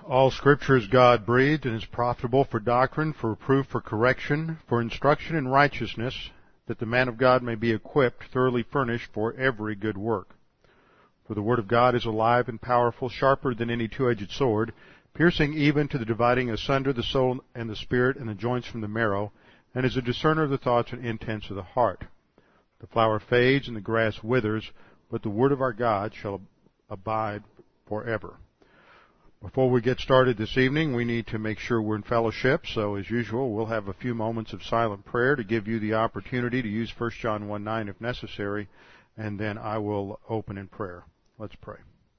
All Scripture is God-breathed and is profitable for doctrine, for reproof, for correction, for instruction in righteousness, that the man of God may be equipped, thoroughly furnished for every good work. For the Word of God is alive and powerful, sharper than any two-edged sword, piercing even to the dividing asunder the soul and the spirit and the joints from the marrow, and is a discerner of the thoughts and intents of the heart. The flower fades and the grass withers, but the Word of our God shall abide forever. Before we get started this evening, we need to make sure we're in fellowship, so as usual, we'll have a few moments of silent prayer to give you the opportunity to use 1 John 1:9 if necessary, and then I will open in prayer. Let's pray.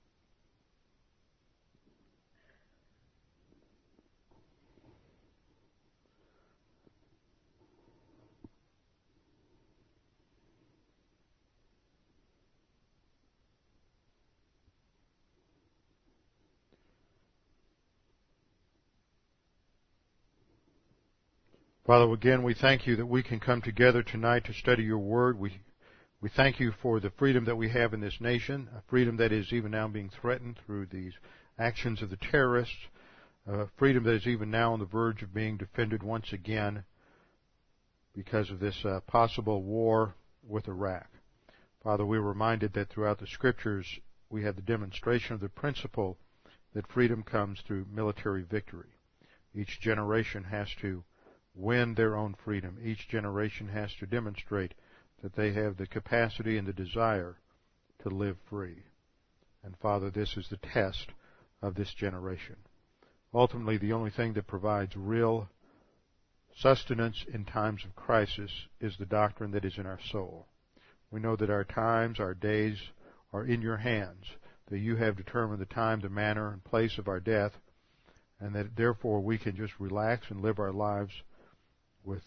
Father, again, we thank you that we can come together tonight to study your word. We thank you for the freedom that we have in this nation, a freedom that is even now being threatened through these actions of the terrorists, a freedom that is even now on the verge of being defended once again because of this possible war with Iraq. Father, we're reminded that throughout the Scriptures we have the demonstration of the principle that freedom comes through military victory. Each generation has to win their own freedom. Each generation has to demonstrate that they have the capacity and the desire to live free. And Father, this is the test of this generation. Ultimately, the only thing that provides real sustenance in times of crisis is the doctrine that is in our soul. We know that our times, our days are in your hands, that you have determined the time, the manner, and place of our death, and that therefore we can just relax and live our lives with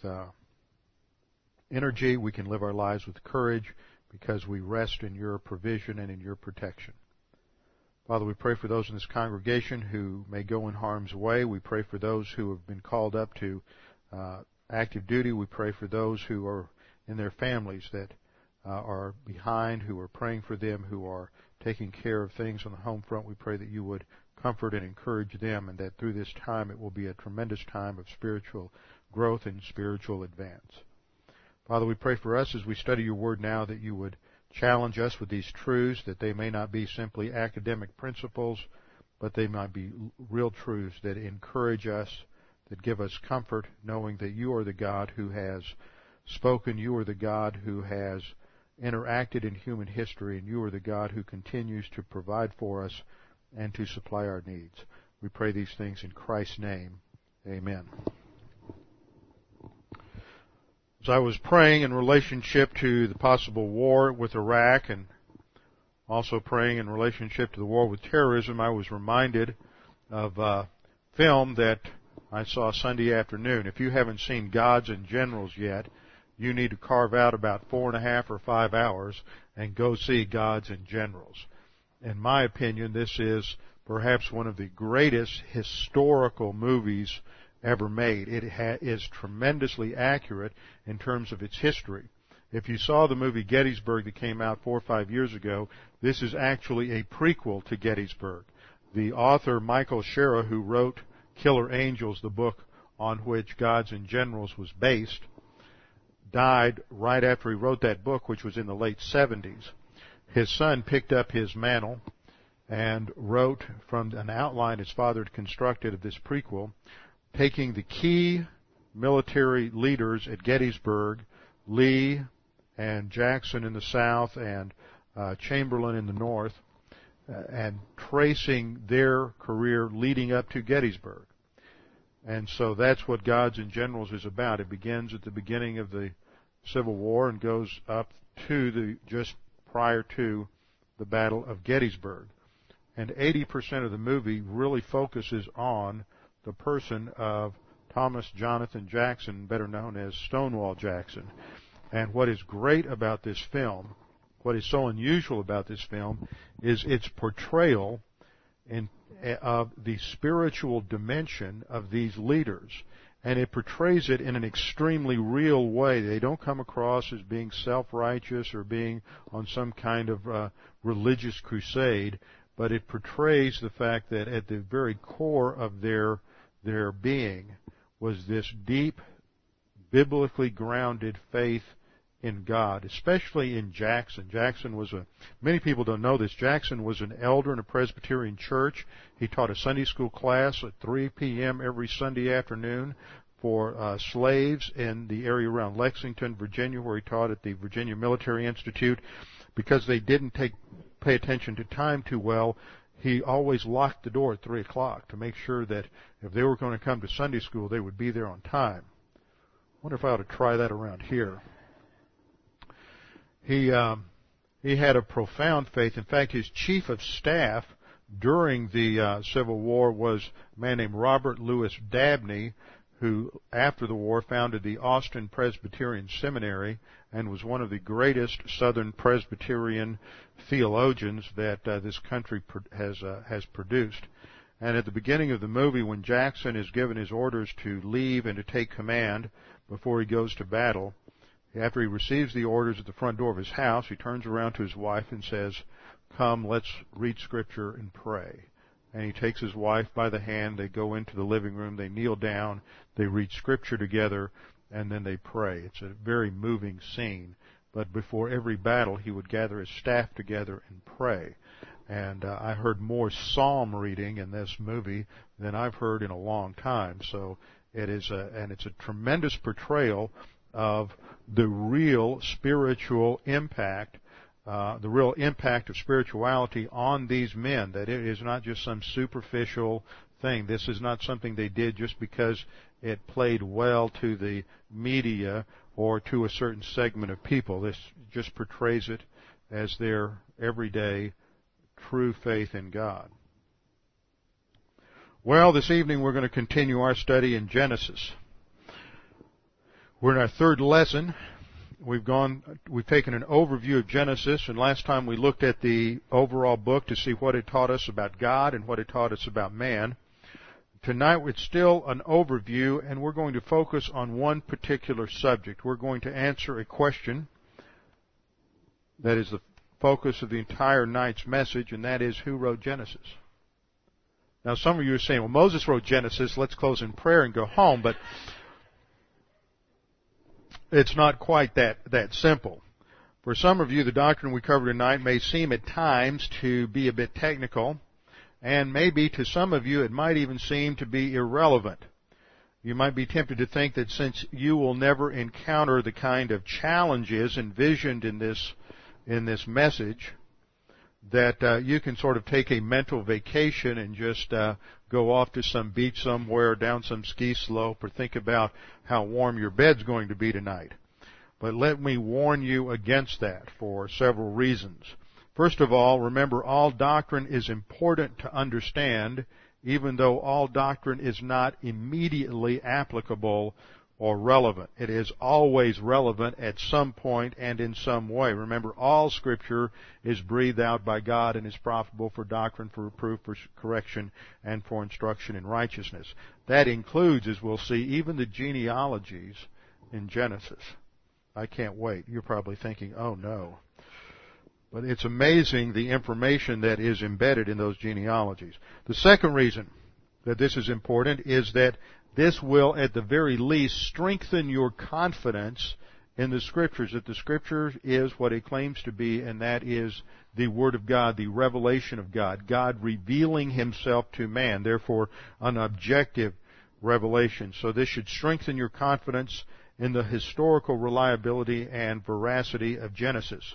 energy. We can live our lives with courage because we rest in your provision and in your protection. Father, we pray for those in this congregation who may go in harm's way. We pray for those who have been called up to active duty. We pray for those who are in their families that are behind, who are praying for them, who are taking care of things on the home front. We pray that you would comfort and encourage them, and that through this time it will be a tremendous time of spiritual growth and spiritual advance. Father, we pray for us as we study your word now that you would challenge us with these truths, that they may not be simply academic principles, but they might be real truths that encourage us, that give us comfort, knowing that you are the God who has spoken, you are the God who has interacted in human history, and you are the God who continues to provide for us and to supply our needs. We pray these things in Christ's name. Amen. As I was praying in relationship to the possible war with Iraq and also praying in relationship to the war with terrorism, I was reminded of a film that I saw Sunday afternoon. If you haven't seen Gods and Generals yet, you need to carve out about 4.5 or 5 hours and go see Gods and Generals. In my opinion, this is perhaps one of the greatest historical movies ever made. It is tremendously accurate in terms of its history. If you saw the movie Gettysburg that came out 4 or 5 years ago, this is actually a prequel to Gettysburg. The author, Michael Shera, who wrote Killer Angels, the book on which Gods and Generals was based, died right after he wrote that book, which was in the late 70s. His son picked up his mantle and wrote from an outline his father had constructed of this prequel, taking the key military leaders at Gettysburg, Lee and Jackson in the south and Chamberlain in the north, and tracing their career leading up to Gettysburg. And so that's what Gods and Generals is about. It begins at the beginning of the Civil War and goes up to just prior to the Battle of Gettysburg. And 80% of the movie really focuses on the person of Thomas Jonathan Jackson, better known as Stonewall Jackson. And what is great about this film, what is so unusual about this film, is its portrayal of the spiritual dimension of these leaders. And it portrays it in an extremely real way. They don't come across as being self-righteous or being on some kind of religious crusade, but it portrays the fact that at the very core of their being was this deep, biblically grounded faith in God, especially in Jackson. Many people don't know this, Jackson was an elder in a Presbyterian church. He taught a Sunday school class at 3 p.m. every Sunday afternoon for slaves in the area around Lexington, Virginia, where he taught at the Virginia Military Institute. Because they didn't pay attention to time too well, he always locked the door at 3 o'clock to make sure that if they were going to come to Sunday school, they would be there on time. I wonder if I ought to try that around here. He had a profound faith. In fact, his chief of staff during the Civil War was a man named Robert Louis Dabney, who, after the war, founded the Austin Presbyterian Seminary and was one of the greatest Southern Presbyterian theologians that this country has produced. And at the beginning of the movie, when Jackson is given his orders to leave and to take command before he goes to battle, after he receives the orders at the front door of his house, he turns around to his wife and says, "Come, let's read Scripture and pray." And he takes his wife by the hand, they go into the living room, they kneel down, they read Scripture together, and then they pray. It's a very moving scene. But before every battle, he would gather his staff together and pray. And I heard more psalm reading in this movie than I've heard in a long time. So it's a tremendous portrayal of the real spiritual impact, the real impact of spirituality on these men, that it is not just some superficial thing. This is not something they did just because it played well to the media or to a certain segment of people. This just portrays it as their everyday true faith in God. Well, this evening we're going to continue our study in Genesis. We're in our third lesson. We've taken an overview of Genesis, and last time we looked at the overall book to see what it taught us about God and what it taught us about man. Tonight it's still an overview, and we're going to focus on one particular subject. We're going to answer a question that is the focus of the entire night's message, and that is, who wrote Genesis? Now, some of you are saying, well, Moses wrote Genesis, let's close in prayer and go home, but it's not quite that simple. For some of you, the doctrine we cover tonight may seem at times to be a bit technical, and maybe to some of you it might even seem to be irrelevant. You might be tempted to think that since you will never encounter the kind of challenges envisioned in this message, that you can sort of take a mental vacation and just go off to some beach somewhere, down some ski slope, or think about how warm your bed's going to be tonight. But let me warn you against that for several reasons. First of all, remember, all doctrine is important to understand, even though all doctrine is not immediately applicable or relevant. It is always relevant at some point and in some way. Remember, all Scripture is breathed out by God and is profitable for doctrine, for reproof, for correction, and for instruction in righteousness. That includes, as we'll see, even the genealogies in Genesis. I can't wait. You're probably thinking, oh no. But it's amazing the information that is embedded in those genealogies. The second reason that this is important is that this will, at the very least, strengthen your confidence in the Scriptures, that the Scripture is what it claims to be, and that is the Word of God, the revelation of God, God revealing Himself to man, therefore an objective revelation. So this should strengthen your confidence in the historical reliability and veracity of Genesis.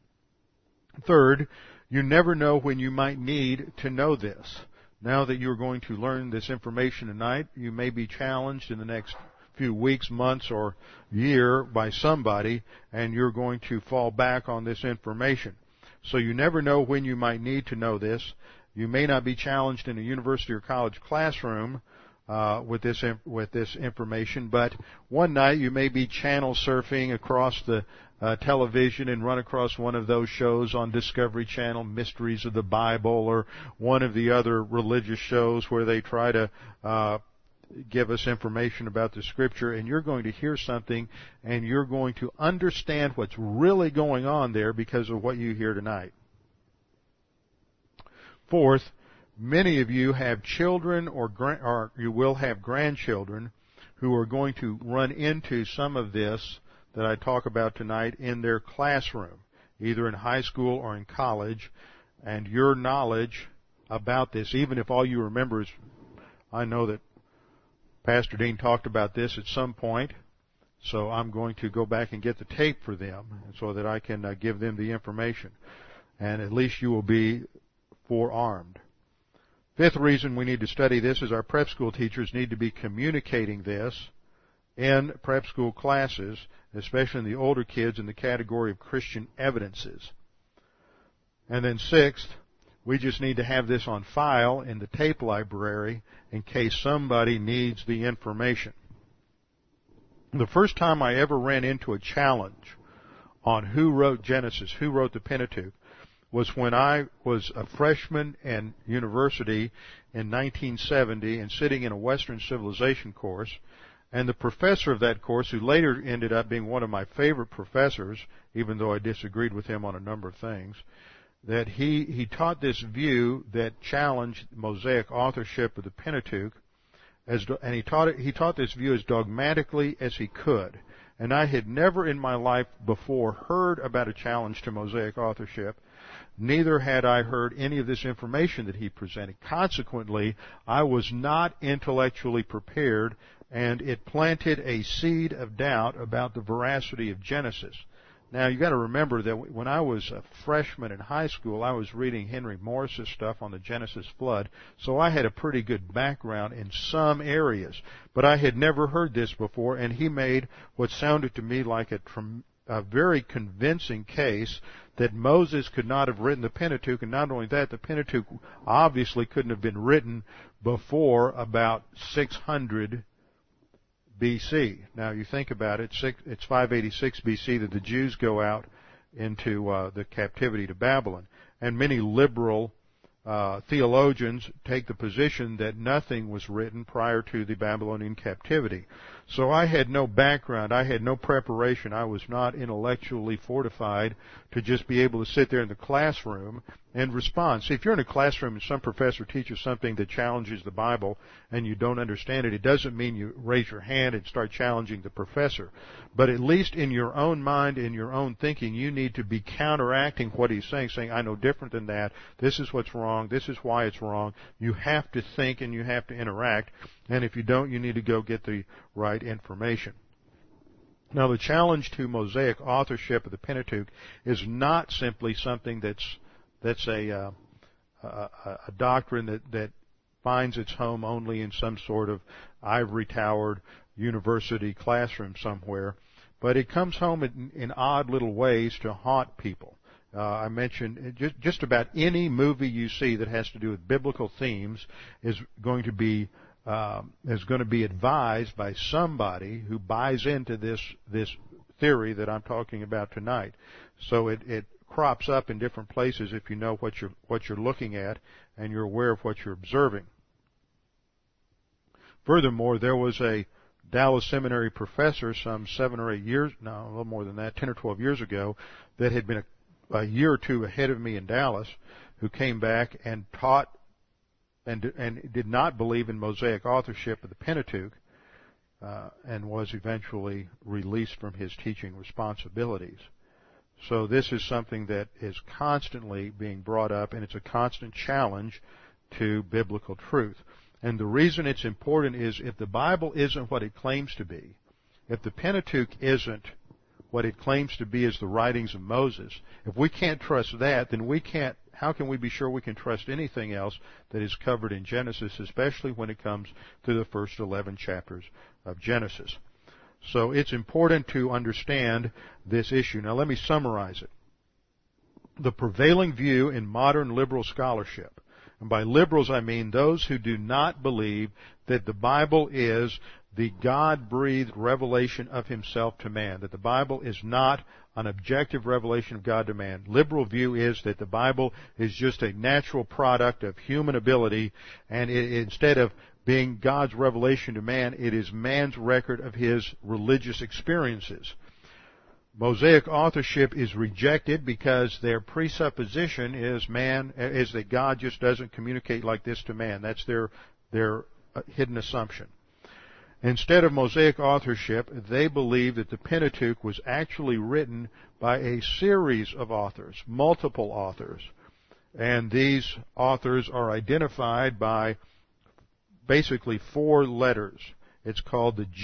Third, you never know when you might need to know this. Now that you're going to learn this information tonight, you may be challenged in the next few weeks, months, or year by somebody, and you're going to fall back on this information. So you never know when you might need to know this. You may not be challenged in a university or college classroom with this information, but one night you may be channel surfing across the television and run across one of those shows on Discovery Channel, Mysteries of the Bible, or one of the other religious shows where they try to give us information about the Scripture, and you're going to hear something and you're going to understand what's really going on there because of what you hear tonight. Fourth, many of you have children or you will have grandchildren who are going to run into some of this that I talk about tonight in their classroom, either in high school or in college, and your knowledge about this, even if all you remember is, I know that Pastor Dean talked about this at some point, so I'm going to go back and get the tape for them so that I can give them the information, and at least you will be forearmed. Fifth reason we need to study this is our prep school teachers need to be communicating this in prep school classes, especially in the older kids in the category of Christian evidences. And then sixth, we just need to have this on file in the tape library in case somebody needs the information. The first time I ever ran into a challenge on who wrote Genesis, who wrote the Pentateuch, was when I was a freshman in university in 1970 and sitting in a Western Civilization course, and the professor of that course, who later ended up being one of my favorite professors, even though I disagreed with him on a number of things, that he taught this view that challenged Mosaic authorship of the Pentateuch, and he taught this view as dogmatically as he could. And I had never in my life before heard about a challenge to Mosaic authorship. Neither had I heard any of this information that he presented. Consequently, I was not intellectually prepared, and it planted a seed of doubt about the veracity of Genesis. Now, you've got to remember that when I was a freshman in high school, I was reading Henry Morris's stuff on the Genesis flood, so I had a pretty good background in some areas. But I had never heard this before, and he made what sounded to me like a very convincing case that Moses could not have written the Pentateuch, and not only that, the Pentateuch obviously couldn't have been written before about 600 BC. Now, you think about it, it's 586 BC that the Jews go out into the captivity to Babylon. And many liberal theologians take the position that nothing was written prior to the Babylonian captivity. So I had no background. I had no preparation. I was not intellectually fortified to just be able to sit there in the classroom and respond. See, if you're in a classroom and some professor teaches something that challenges the Bible and you don't understand it, it doesn't mean you raise your hand and start challenging the professor. But at least in your own mind, in your own thinking, you need to be counteracting what he's saying, I know different than that. This is what's wrong. This is why it's wrong. You have to think and you have to interact. And if you don't, you need to go get the right information. Now, the challenge to Mosaic authorship of the Pentateuch is not simply something that's a doctrine that finds its home only in some sort of ivory-towered university classroom somewhere, but it comes home in odd little ways to haunt people. I mentioned just about any movie you see that has to do with biblical themes is going to be advised by somebody who buys into this theory that I'm talking about tonight. So it crops up in different places if you know what you're looking at and you're aware of what you're observing. Furthermore, there was a Dallas Seminary professor some 7 or 8 years, no, a little more than that, 10 or 12 years ago, that had been a year or two ahead of me in Dallas, who came back and taught and did not believe in Mosaic authorship of the Pentateuch, and was eventually released from his teaching responsibilities. So this is something that is constantly being brought up, and it's a constant challenge to biblical truth. And the reason it's important is if the Bible isn't what it claims to be, if the Pentateuch isn't what it claims to be as the writings of Moses, if we can't trust that, then how can we be sure we can trust anything else that is covered in Genesis, especially when it comes to the first 11 chapters of Genesis? So it's important to understand this issue. Now let me summarize it. The prevailing view in modern liberal scholarship, and by liberals I mean those who do not believe that the Bible is the God-breathed revelation of Himself to man, that the Bible is not an objective revelation of God to man. Liberal view is that the Bible is just a natural product of human ability, and instead of being God's revelation to man, it is man's record of his religious experiences. Mosaic authorship is rejected because their presupposition is that God just doesn't communicate like this to man. That's their hidden assumption. Instead of Mosaic authorship, they believe that the Pentateuch was actually written by a series of authors, multiple authors. And these authors are identified by basically 4 letters. It's called the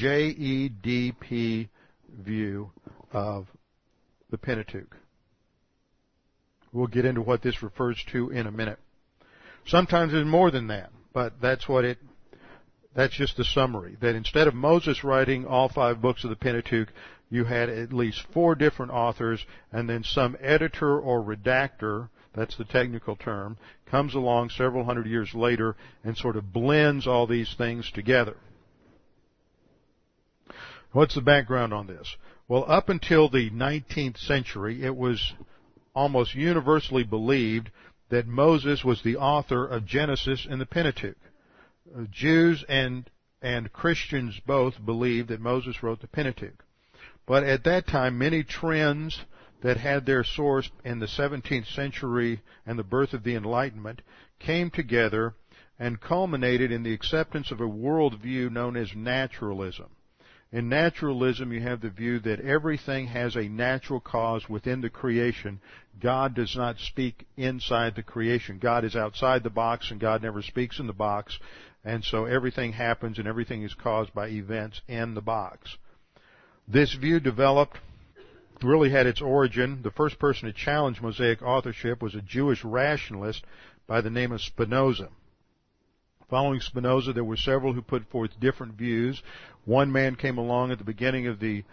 JEDP view of the Pentateuch. We'll get into what this refers to in a minute. Sometimes there's more than that, but that's just the summary. That instead of Moses writing all 5 books of the Pentateuch, you had at least 4 different authors, and then some editor or redactor, that's the technical term, comes along several hundred years later and sort of blends all these things together. What's the background on this? Well, up until the 19th century, it was almost universally believed that Moses was the author of Genesis and the Pentateuch. Jews and Christians both believed that Moses wrote the Pentateuch. But at that time, many trends that had their source in the 17th century and the birth of the Enlightenment came together and culminated in the acceptance of a worldview known as naturalism. In naturalism, you have the view that everything has a natural cause within the creation. God does not speak inside the creation. God is outside the box, and God never speaks in the box. And so everything happens, and everything is caused by events in the box. This view really had its origin. The first person to challenge Mosaic authorship was a Jewish rationalist by the name of Spinoza. Following Spinoza, there were several who put forth different views. One man came along at the beginning of the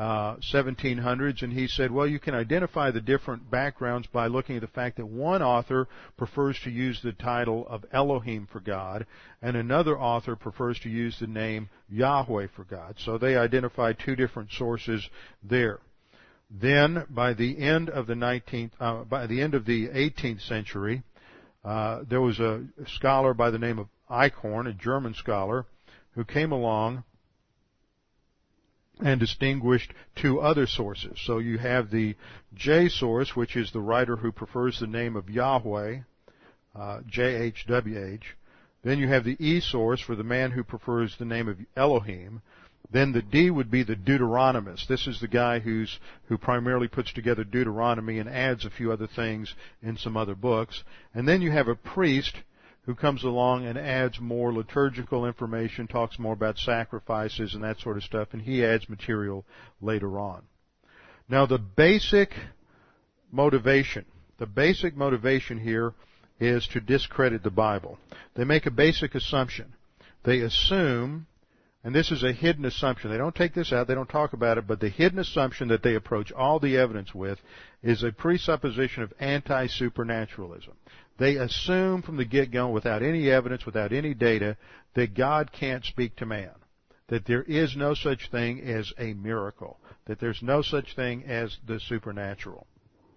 1700s, and he said, well, you can identify the different backgrounds by looking at the fact that one author prefers to use the title of Elohim for God, and another author prefers to use the name Yahweh for God. So they identified 2 different sources there. Then, by the end of the 18th century, there was a scholar by the name of Eichhorn, a German scholar, who came along and distinguished 2 other sources. So you have the J source, which is the writer who prefers the name of Yahweh, JHWH. Then you have the E source for the man who prefers the name of Elohim. Then the D would be the Deuteronomist. This is the guy who primarily puts together Deuteronomy and adds a few other things in some other books. And then you have a priest who comes along and adds more liturgical information, talks more about sacrifices and that sort of stuff, and he adds material later on. Now the basic motivation here is to discredit the Bible. They make a basic assumption. They assume, and this is a hidden assumption, they don't take this out, they don't talk about it, but the hidden assumption that they approach all the evidence with is a presupposition of anti-supernaturalism. They assume from the get-go, without any evidence, without any data, that God can't speak to man, that there is no such thing as a miracle, that there's no such thing as the supernatural.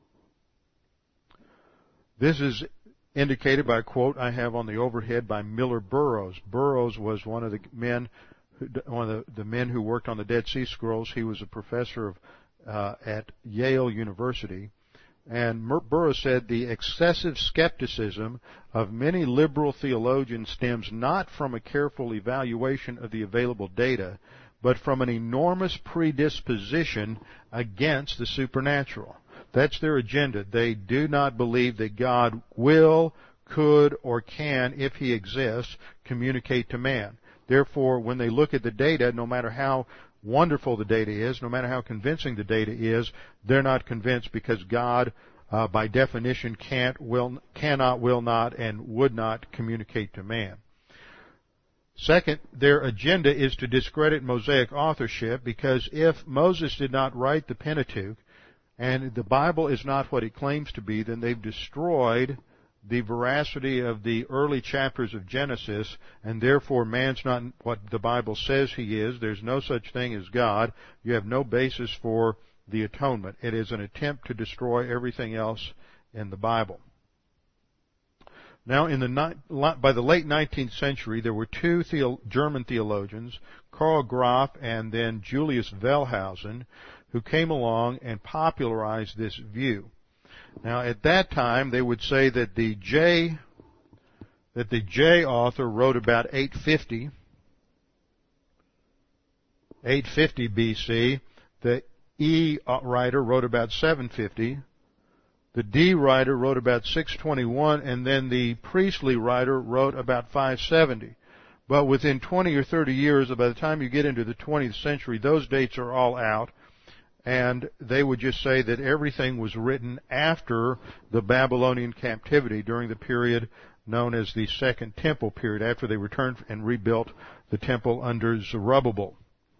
This is indicated by a quote I have on the overhead by Miller Burroughs. Burroughs was one of the men who worked on the Dead Sea Scrolls. He was a professor at Yale University. And Burroughs said the excessive skepticism of many liberal theologians stems not from a careful evaluation of the available data, but from an enormous predisposition against the supernatural. That's their agenda. They do not believe that God will, could, or can, if He exists, communicate to man. Therefore, when they look at the data, no matter how wonderful the data is, no matter how convincing the data is, they're not convinced because God, by definition, cannot, will not, and would not communicate to man. Second, their agenda is to discredit Mosaic authorship because if Moses did not write the Pentateuch and the Bible is not what it claims to be, then they've destroyed the veracity of the early chapters of Genesis, and therefore man's not what the Bible says he is. There's no such thing as God. You have no basis for the atonement. It is an attempt to destroy everything else in the Bible. Now, by the late 19th century, there were 2 German theologians, Karl Graf and then Julius Wellhausen, who came along and popularized this view. Now, at that time, they would say that the J author wrote about 850 BC. The E writer wrote about 750. The D writer wrote about 621, and then the Priestley writer wrote about 570. But within 20 or 30 years, by the time you get into the 20th century, those dates are all out, and they would just say that everything was written after the Babylonian captivity during the period known as the Second Temple period, after they returned and rebuilt the temple under Zerubbabel.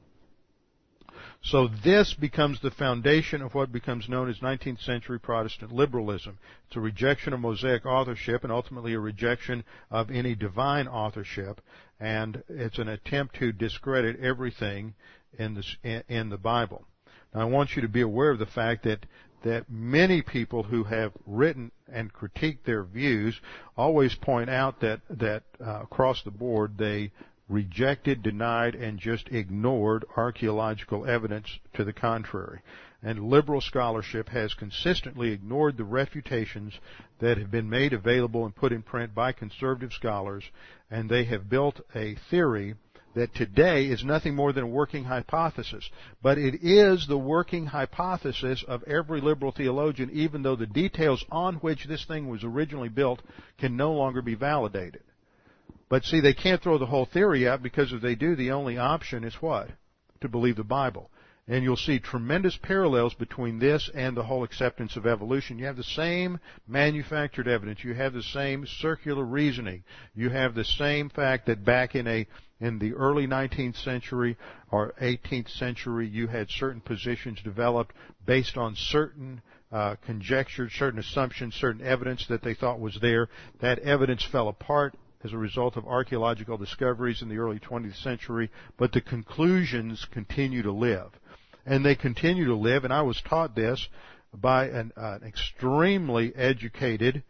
So this becomes the foundation of what becomes known as 19th century Protestant liberalism. It's a rejection of Mosaic authorship and ultimately a rejection of any divine authorship, and it's an attempt to discredit everything in the Bible. Now, I want you to be aware of the fact that many people who have written and critiqued their views always point out that across the board they rejected, denied, and just ignored archaeological evidence to the contrary. And liberal scholarship has consistently ignored the refutations that have been made available and put in print by conservative scholars, and they have built a theory that today is nothing more than a working hypothesis. But it is the working hypothesis of every liberal theologian, even though the details on which this thing was originally built can no longer be validated. But see, they can't throw the whole theory out, because if they do, the only option is what? To believe the Bible. And you'll see tremendous parallels between this and the whole acceptance of evolution. You have the same manufactured evidence. You have the same circular reasoning. You have the same fact that back in the early 19th century or 18th century, you had certain positions developed based on certain conjectures, certain assumptions, certain evidence that they thought was there. That evidence fell apart as a result of archaeological discoveries in the early 20th century, but the conclusions continue to live. And they continue to live, and I was taught this by an extremely educated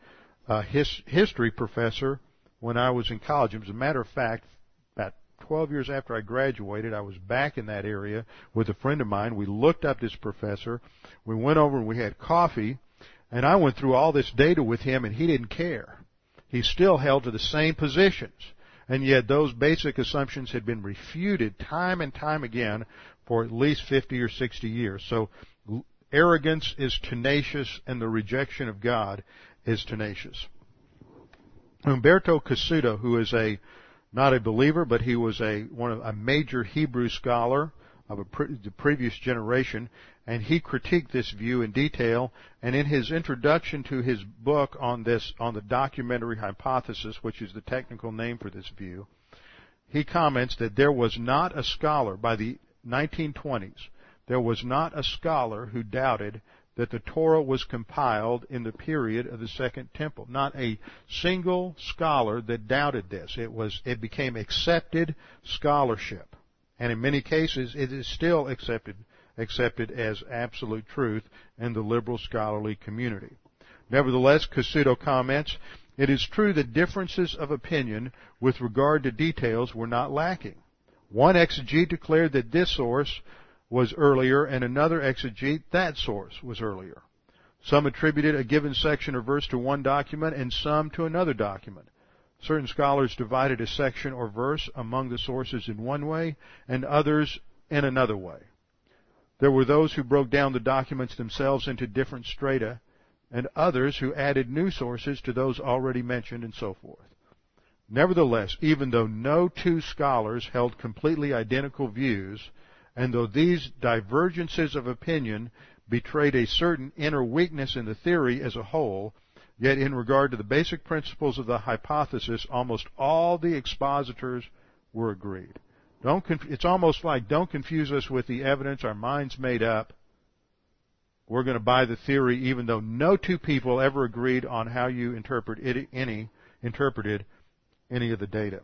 history professor when I was in college. As a matter of fact, about 12 years after I graduated, I was back in that area with a friend of mine. We looked up this professor. We went over and we had coffee, and I went through all this data with him, and he didn't care. He still held to the same positions, and yet those basic assumptions had been refuted time and time again for at least 50 or 60 years. So arrogance is tenacious, and the rejection of God is tenacious. Umberto Cassuto, who is not a believer, but he was a major Hebrew scholar of the previous generation, and he critiqued this view in detail. And in his introduction to his book on the documentary hypothesis, which is the technical name for this view, he comments that there was not a scholar by the 1920s, there was not a scholar who doubted that the Torah was compiled in the period of the Second Temple. Not a single scholar that doubted this. It became accepted scholarship. And in many cases, it is still accepted as absolute truth in the liberal scholarly community. Nevertheless, Cassuto comments, it is true that differences of opinion with regard to details were not lacking. One exegete declared that this source was earlier, and another exegete that source was earlier. Some attributed a given section or verse to one document and some to another document. Certain scholars divided a section or verse among the sources in one way and others in another way. There were those who broke down the documents themselves into different strata, and others who added new sources to those already mentioned, and so forth. Nevertheless, even though no two scholars held completely identical views, and though these divergences of opinion betrayed a certain inner weakness in the theory as a whole, yet in regard to the basic principles of the hypothesis, almost all the expositors were agreed. It's almost like, don't confuse us with the evidence, our minds made up. We're going to buy the theory even though no two people ever agreed on how you interpreted any of the data.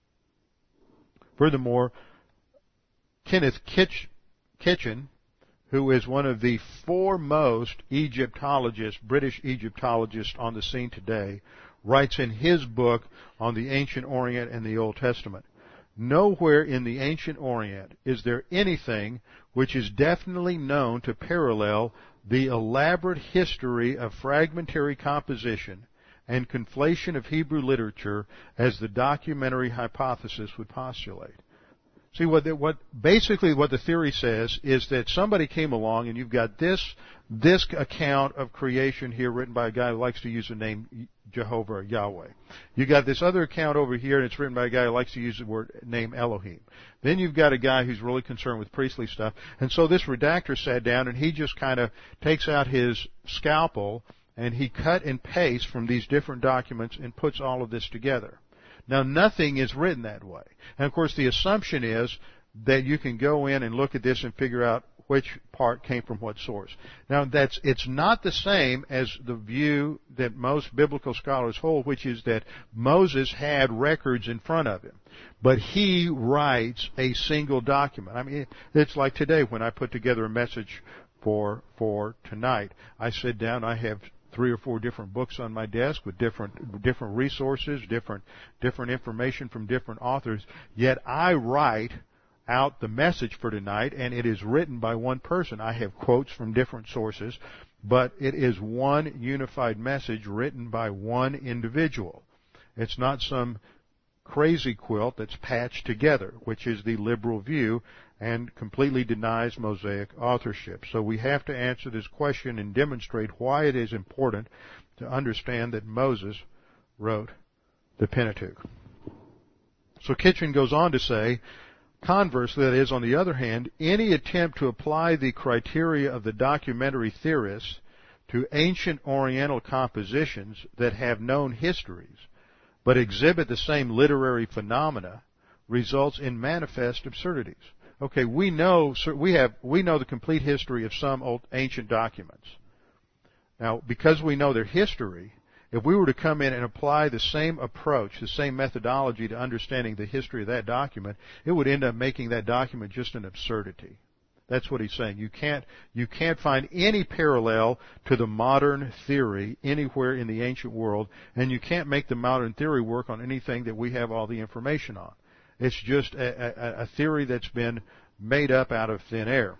Furthermore, Kenneth Kitchen, who is one of the foremost British Egyptologists on the scene today, writes in his book on the Ancient Orient and the Old Testament. nowhere in the ancient Orient is there anything which is definitely known to parallel the elaborate history of fragmentary composition and conflation of Hebrew literature as the documentary hypothesis would postulate. See, basically what the theory says is that somebody came along and you've got this account of creation here written by a guy who likes to use the name Jehovah or Yahweh. You got this other account over here and it's written by a guy who likes to use the name Elohim. Then you've got a guy who's really concerned with priestly stuff. And so this redactor sat down and he just kind of takes out his scalpel and he cut and pastes from these different documents and puts all of this together. Now, nothing is written that way. And, of course, the assumption is that you can go in and look at this and figure out which part came from what source. Now, it's not the same as the view that most biblical scholars hold, which is that Moses had records in front of him. But he writes a single document. I mean, it's like today when I put together a message for tonight. I sit down, I have 3 or 4 different books on my desk with different resources, different information from different authors. Yet I write out the message for tonight, and it is written by one person. I have quotes from different sources, but it is one unified message written by one individual. It's not some crazy quilt that's patched together, which is the liberal view and completely denies Mosaic authorship. So we have to answer this question and demonstrate why it is important to understand that Moses wrote the Pentateuch. So Kitchen goes on to say, conversely, that is, on the other hand, any attempt to apply the criteria of the documentary theorists to ancient Oriental compositions that have known histories but exhibit the same literary phenomena results in manifest absurdities. Okay, we know the complete history of some old ancient documents. Now, because we know their history, if we were to come in and apply the same approach, the same methodology to understanding the history of that document, it would end up making that document just an absurdity. That's what he's saying. You can't find any parallel to the modern theory anywhere in the ancient world, and you can't make the modern theory work on anything that we have all the information on. It's just a theory that's been made up out of thin air.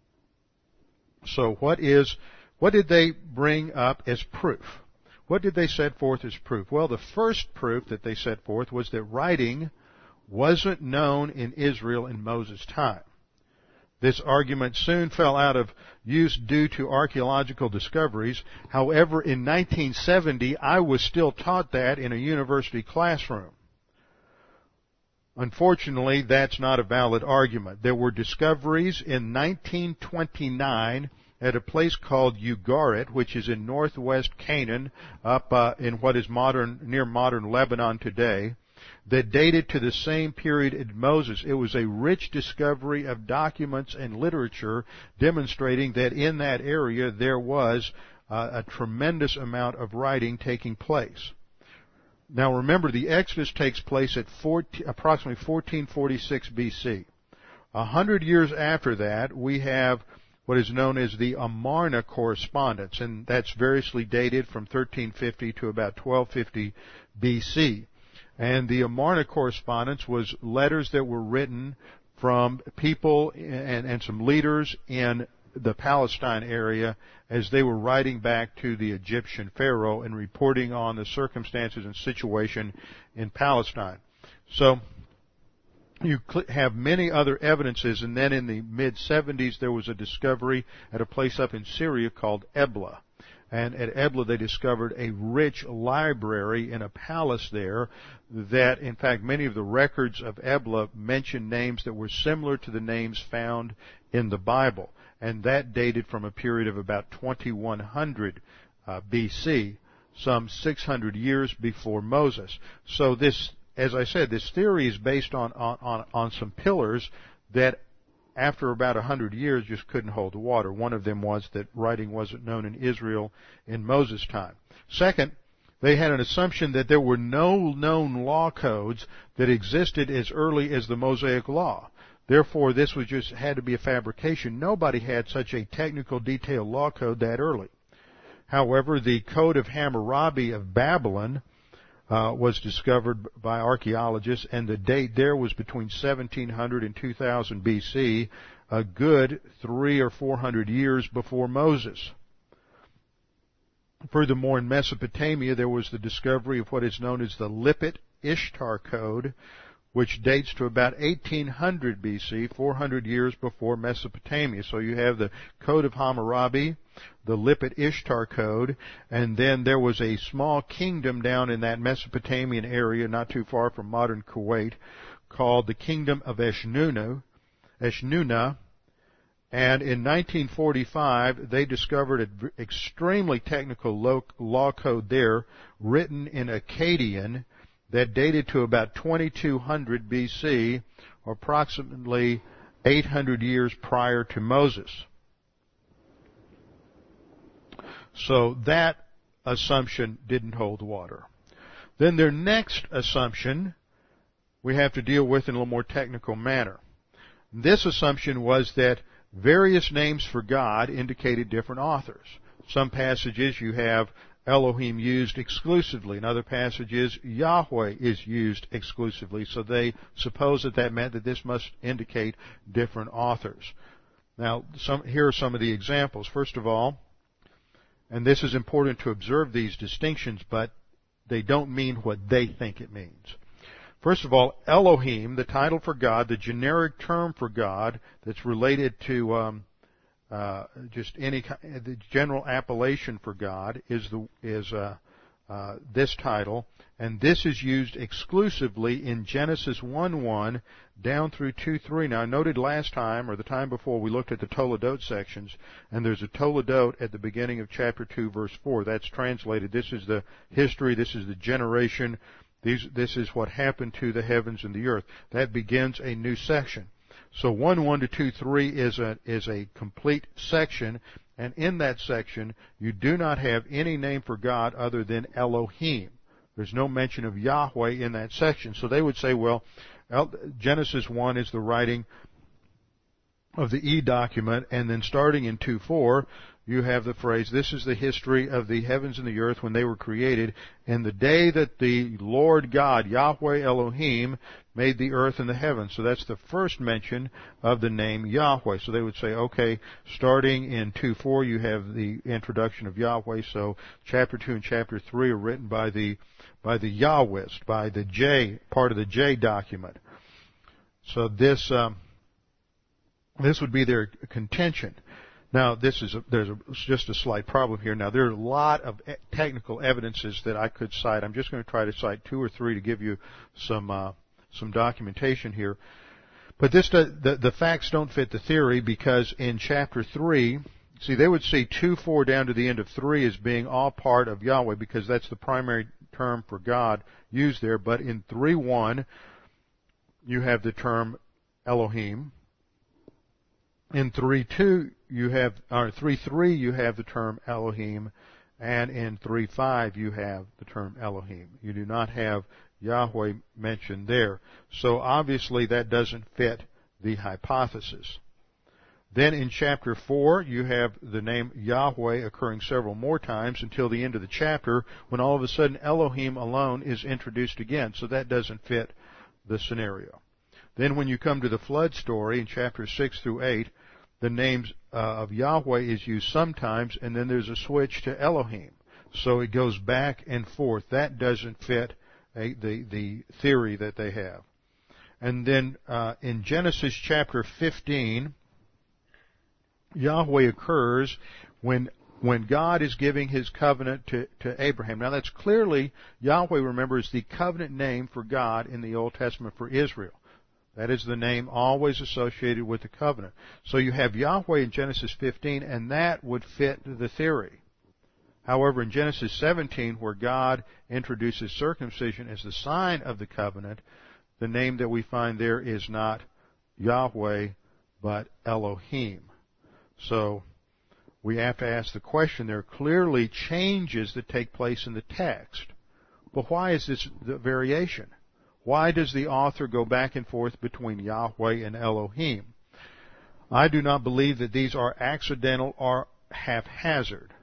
So what did they bring up as proof? What did they set forth as proof? Well, the first proof that they set forth was that writing wasn't known in Israel in Moses' time. This argument soon fell out of use due to archaeological discoveries. However, in 1970, I was still taught that in a university classroom. Unfortunately, that's not a valid argument. There were discoveries in 1929 at a place called Ugarit, which is in northwest Canaan, up in what is near modern Lebanon today, that dated to the same period as Moses. It was a rich discovery of documents and literature demonstrating that in that area there was a tremendous amount of writing taking place. Now remember, the Exodus takes place at approximately 1446 BC. 100 years after that, we have what is known as the Amarna correspondence, and that's variously dated from 1350 to about 1250 BC. And the Amarna correspondence was letters that were written from people and some leaders in the Palestine area as they were writing back to the Egyptian Pharaoh and reporting on the circumstances and situation in Palestine. So you have many other evidences, and then in the mid-70s there was a discovery at a place up in Syria called Ebla. And at Ebla they discovered a rich library in a palace there that, in fact, many of the records of Ebla mention names that were similar to the names found in the Bible. And that dated from a period of about 2100 BC, some 600 years before Moses. So this, as I said, this theory is based on some pillars that after about 100 years just couldn't hold the water. One of them was that writing wasn't known in Israel in Moses' time. Second, they had an assumption that there were no known law codes that existed as early as the Mosaic Law. Therefore, this had to be a fabrication. Nobody had such a technical, detailed law code that early. However, the Code of Hammurabi of Babylon was discovered by archaeologists, and the date there was between 1700 and 2000 BC, a good 300 or 400 years before Moses. Furthermore, in Mesopotamia, there was the discovery of what is known as the Lipit Ishtar Code, which dates to about 1800 BC, 400 years before Mesopotamia. So you have the Code of Hammurabi, the Lipit Ishtar Code, and then there was a small kingdom down in that Mesopotamian area, not too far from modern Kuwait, called the Kingdom of Eshnunna. And in 1945, they discovered an extremely technical law code there, written in Akkadian, that dated to about 2200 BC, or approximately 800 years prior to Moses. So that assumption didn't hold water. Then their next assumption we have to deal with in a little more technical manner. This assumption was that various names for God indicated different authors. Some passages you have Elohim used exclusively. In other passages, Yahweh is used exclusively. So they suppose that meant that this must indicate different authors. Now, here are some of the examples. First of all, and this is important to observe these distinctions, but they don't mean what they think it means. First of all, Elohim, the title for God, the generic term for God that's related to the general appellation for God is this title, and this is used exclusively in Genesis 1:1 down through 2:3. Now, I noted last time, or the time before, we looked at the Toledot sections, and there's a Toledot at the beginning of chapter 2, verse 4. That's translated. This is the history. This is the generation. This is what happened to the heavens and the earth. That begins a new section. So 1:1 to 2:3 is a complete section, and in that section you do not have any name for God other than Elohim. There's no mention of Yahweh in that section. So they would say, well, Genesis 1 is the writing of the E document, and then starting in 2:4, you have the phrase, this is the history of the heavens and the earth when they were created, and the day that the Lord God, Yahweh Elohim, made the earth and the heavens. So that's the first mention of the name Yahweh. So they would say, okay, starting in 2:4, you have the introduction of Yahweh. So chapter 2 and chapter 3 are written by the Yahwist, by the J, part of the J document. So this would be their contention. Now, there's just a slight problem here. Now, there are a lot of technical evidences that I could cite. I'm just going to try to cite 2 or 3 to give you some documentation here. But the facts don't fit the theory, because in chapter 3, see, they would see 2:4 down to the end of 3 as being all part of Yahweh, because that's the primary term for God used there. But in 3:1, you have the term Elohim. In 3:3 you have the term Elohim, and in 3:5 you have the term Elohim. You do not have Yahweh mentioned there. So obviously that doesn't fit the hypothesis. Then in chapter 4 you have the name Yahweh occurring several more times until the end of the chapter, when all of a sudden Elohim alone is introduced again. So that doesn't fit the scenario. Then when you come to the flood story in chapters 6 through 8, the names of Yahweh is used sometimes, and then there's a switch to Elohim. So it goes back and forth. That doesn't fit the theory that they have. And then in Genesis chapter 15, Yahweh occurs when God is giving His covenant to Abraham. Now that's clearly, Yahweh, remember, is the covenant name for God in the Old Testament for Israel. That is the name always associated with the covenant. So you have Yahweh in Genesis 15, and that would fit the theory. However, in Genesis 17, where God introduces circumcision as the sign of the covenant, the name that we find there is not Yahweh, but Elohim. So we have to ask the question, there are clearly changes that take place in the text. But why is this the variation? Why does the author go back and forth between Yahweh and Elohim? I do not believe that these are accidental or haphazard.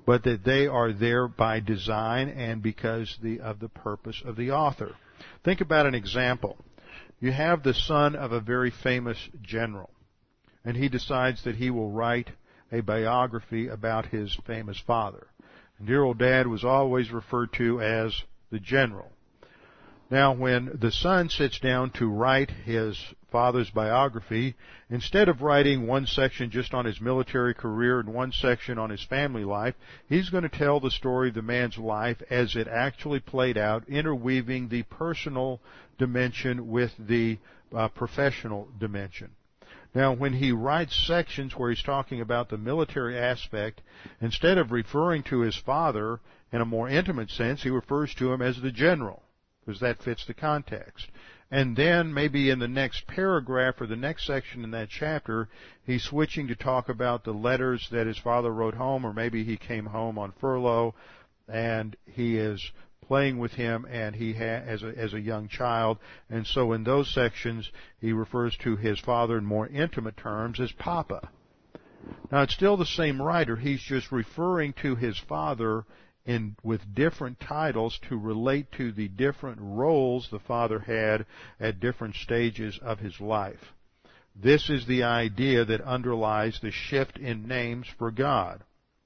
but that they are there by design and because of the purpose of the author. Think about an example. You have the son of a very famous general, and he decides that he will write a biography about his famous father. And dear old dad was always referred to as the general. Now, when the son sits down to write his father's biography, instead of writing one section just on his military career and one section on his family life, he's going to tell the story of the man's life as it actually played out, interweaving the personal dimension with the professional dimension. Now, when he writes sections where he's talking about the military aspect, instead of referring to his father in a more intimate sense, he refers to him as the general, because that fits the context. And then maybe in the next paragraph or the next section in that chapter, he's switching to talk about the letters that his father wrote home, or maybe he came home on furlough and he is playing with him and as a young child. And so in those sections, he refers to his father in more intimate terms as Papa. Now, it's still the same writer. He's just referring to his father with different titles to relate to the different roles the father had at different stages of his life. This is the idea that underlies the shift in names for God.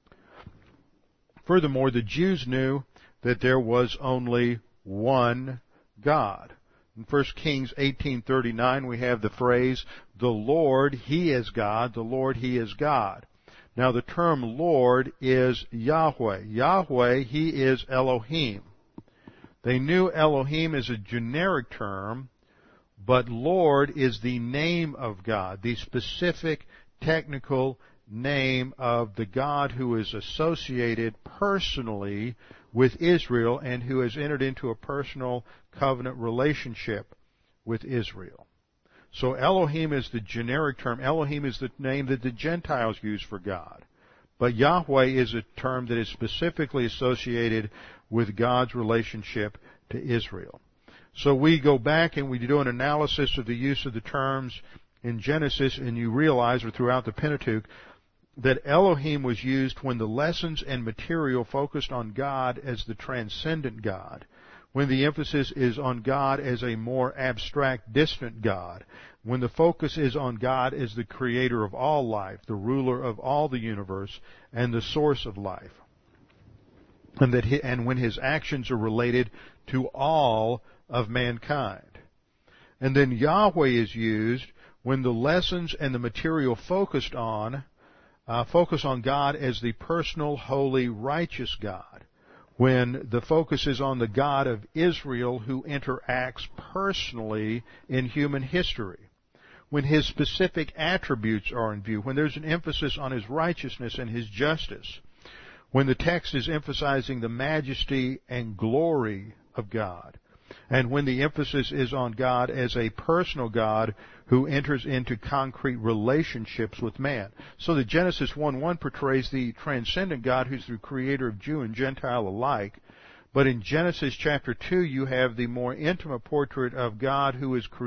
Furthermore, the Jews knew that there was only one God. In 1 Kings 18:39 we have the phrase, "The Lord, He is God, the Lord, He is God." Now the term Lord is Yahweh. Yahweh, He is Elohim. They knew Elohim is a generic term, but Lord is the name of God, the specific technical name of the God who is associated personally with Israel and who has entered into a personal covenant relationship with Israel. So Elohim is the generic term. Elohim is the name that the Gentiles use for God. But Yahweh is a term that is specifically associated with God's relationship to Israel. So we go back and we do an analysis of the use of the terms in Genesis, and you realize, or throughout the Pentateuch, that Elohim was used when the lessons and material focused on God as the transcendent God, when the emphasis is on God as a more abstract, distant God, when the focus is on God as the creator of all life, the ruler of all the universe, and the source of life, and when His actions are related to all of mankind. And then Yahweh is used when the lessons and the material focus on God as the personal, holy, righteous God, when the focus is on the God of Israel who interacts personally in human history, when His specific attributes are in view, when there's an emphasis on His righteousness and His justice, when the text is emphasizing the majesty and glory of God, and when the emphasis is on God as a personal God who enters into concrete relationships with man. So that Genesis 1:1 portrays the transcendent God who's the creator of Jew and Gentile alike. But in Genesis chapter 2, you have the more intimate portrait of God who is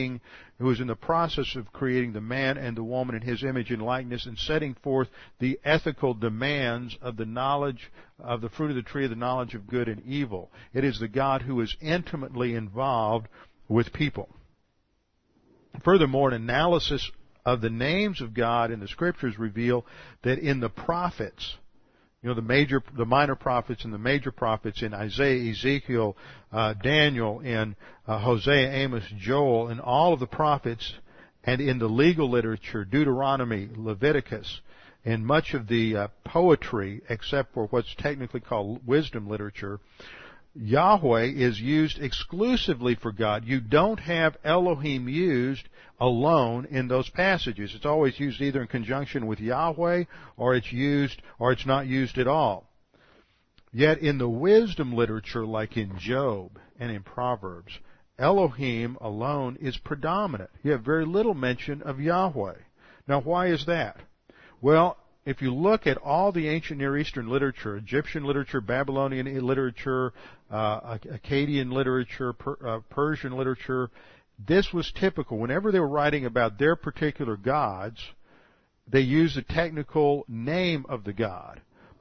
in the process of creating the man and the woman in His image and likeness and setting forth the ethical demands of the knowledge of the fruit of the tree of the knowledge of good and evil. It is the God who is intimately involved with people. Furthermore, an analysis of the names of God in the Scriptures reveal that in the prophets, the minor prophets and the major prophets in Isaiah, Ezekiel, Daniel, in Hosea, Amos, Joel, and all of the prophets, and in the legal literature, Deuteronomy, Leviticus, and much of the poetry, except for what's technically called wisdom literature, Yahweh is used exclusively for God. You don't have Elohim used alone in those passages. It's always used either in conjunction with Yahweh, or it's not used at all. Yet in the wisdom literature, like in Job and in Proverbs, Elohim alone is predominant. You have very little mention of Yahweh. Now, why is that? Well, if you look at all the ancient Near Eastern literature, Egyptian literature, Babylonian literature, Akkadian literature, Persian literature, this was typical. Whenever they were writing about their particular gods, they used the technical name of the god.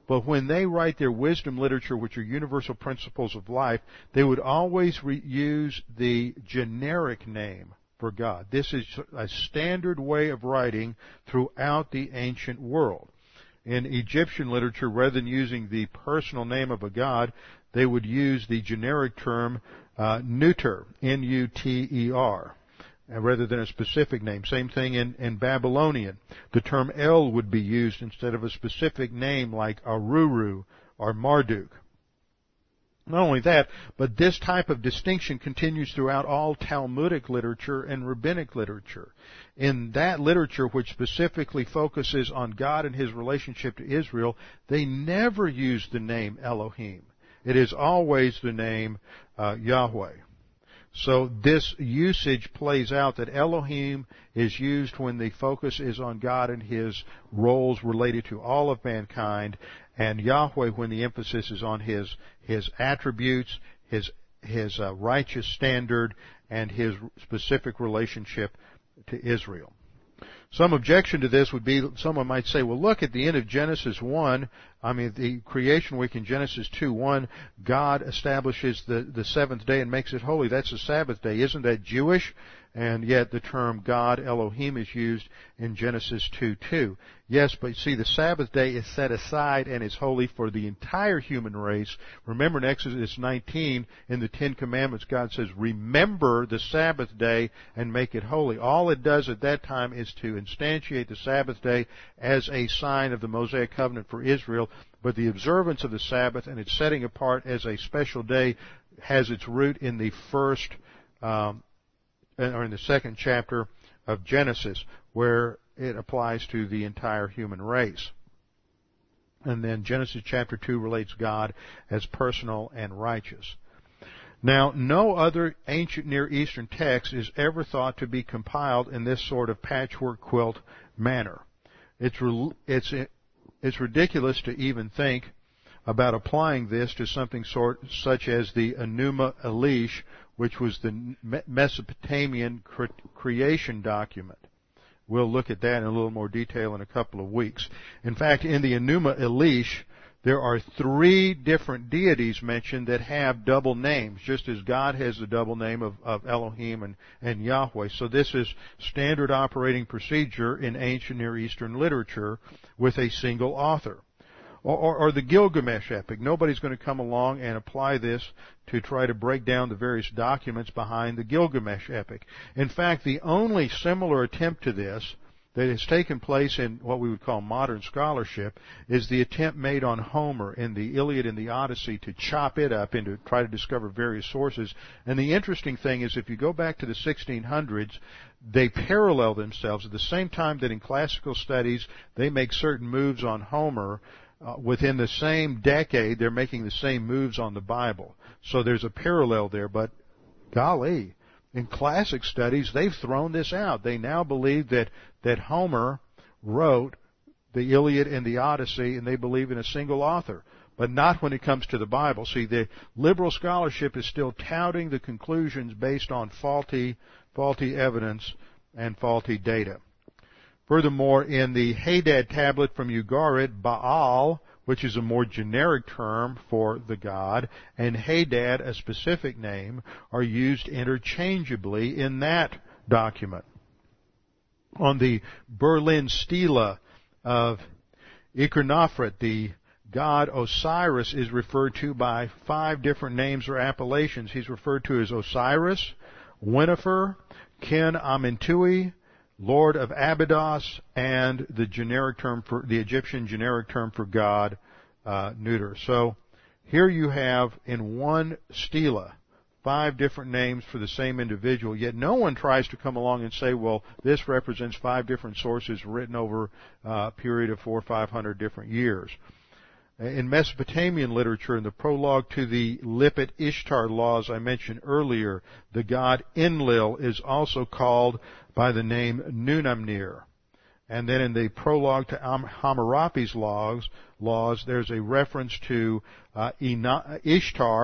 But when they write their wisdom literature, which are universal principles of life, they would always use the generic name for God. This is a standard way of writing throughout the ancient world. In Egyptian literature, rather than using the personal name of a god, they would use the generic term Nuter, N-U-T-E-R, rather than a specific name. Same thing in Babylonian. The term El would be used instead of a specific name like Aruru or Marduk. Not only that, but this type of distinction continues throughout all Talmudic literature and rabbinic literature. In that literature, which specifically focuses on God and His relationship to Israel, they never use the name Elohim. It is always the name Yahweh. So this usage plays out that Elohim is used when the focus is on God and His roles related to all of mankind, and Yahweh when the emphasis is on His attributes, His righteous standard, and His specific relationship to Israel. Some objection to this would be, someone might say, well, look, at the end of Genesis 1, the creation week in Genesis 2:1, God establishes the seventh day and makes it holy. That's the Sabbath day. Isn't that Jewish? And yet the term God, Elohim, is used in Genesis 2:2. Yes, but see, the Sabbath day is set aside and is holy for the entire human race. Remember in Exodus 19, in the Ten Commandments, God says, remember the Sabbath day and make it holy. All it does at that time is to instantiate the Sabbath day as a sign of the Mosaic covenant for Israel. But the observance of the Sabbath and its setting apart as a special day has its root in the first or in the second chapter of Genesis, where it applies to the entire human race. And then Genesis chapter 2 relates God as personal and righteous. Now, no other ancient Near Eastern text is ever thought to be compiled in this sort of patchwork quilt manner. It's ridiculous to even think about applying this to something such as the Enuma Elish, which was the Mesopotamian creation document. We'll look at that in a little more detail in a couple of weeks. In fact, in the Enuma Elish, there are 3 different deities mentioned that have double names, just as God has the double name of Elohim and Yahweh. So this is standard operating procedure in ancient Near Eastern literature with a single author. Or the Gilgamesh epic. Nobody's going to come along and apply this to try to break down the various documents behind the Gilgamesh epic. In fact, the only similar attempt to this that has taken place in what we would call modern scholarship is the attempt made on Homer in the Iliad and the Odyssey to chop it up and to try to discover various sources. And the interesting thing is, if you go back to the 1600s, they parallel themselves at the same time that in classical studies they make certain moves on Homer. Within the same decade, they're making the same moves on the Bible. So there's a parallel there, but golly, in classic studies, they've thrown this out. They now believe that Homer wrote the Iliad and the Odyssey, and they believe in a single author, but not when it comes to the Bible. See, the liberal scholarship is still touting the conclusions based on faulty evidence and faulty data. Furthermore, in the Hadad tablet from Ugarit, Baal, which is a more generic term for the god, and Hadad, a specific name, are used interchangeably in that document. On the Berlin stela of Iconofret, the god Osiris is referred to by 5 different names or appellations. He's referred to as Osiris, Winnefer, Ken Amentui, Lord of Abydos, and the Egyptian generic term for God, Nuter. So here you have in one stela 5 different names for the same individual, yet no one tries to come along and say, well, this represents 5 different sources written over a period of 400 or 500 different years. In Mesopotamian literature, in the prologue to the Lipit Ishtar laws I mentioned earlier, the god Enlil is also called by the name Nunamnir. And then in the prologue to Hammurabi's laws, there's a reference to Ishtar,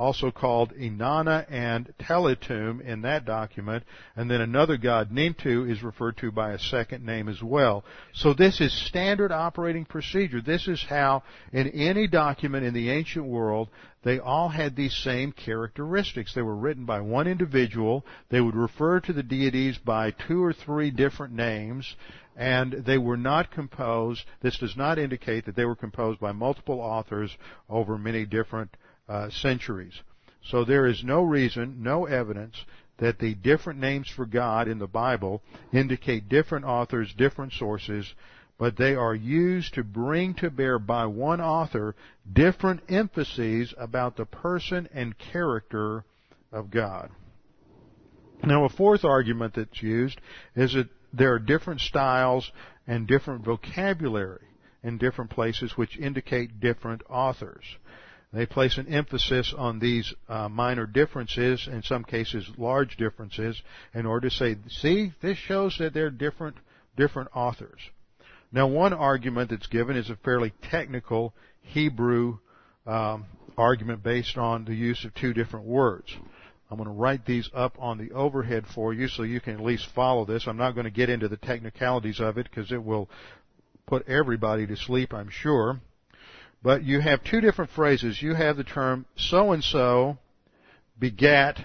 also called Inanna and Teletum in that document, and then another god, Nintu, is referred to by a second name as well. So this is standard operating procedure. This is how, in any document in the ancient world, they all had these same characteristics. They were written by one individual. They would refer to the deities by 2 or 3 different names, and they were not composed. This does not indicate that they were composed by multiple authors over many different centuries. So there is no reason, no evidence that the different names for God in the Bible indicate different authors, different sources, but they are used to bring to bear by one author different emphases about the person and character of God. Now, a fourth argument that's used is that there are different styles and different vocabulary in different places which indicate different authors. They place an emphasis on these minor differences, in some cases large differences, in order to say, see, this shows that they're different authors. Now, one argument that's given is a fairly technical Hebrew argument based on the use of 2 different words. I'm going to write these up on the overhead for you so you can at least follow this. I'm not going to get into the technicalities of it because it will put everybody to sleep, I'm sure. But you have 2 different phrases. You have the term so-and-so begat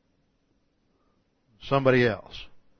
somebody else.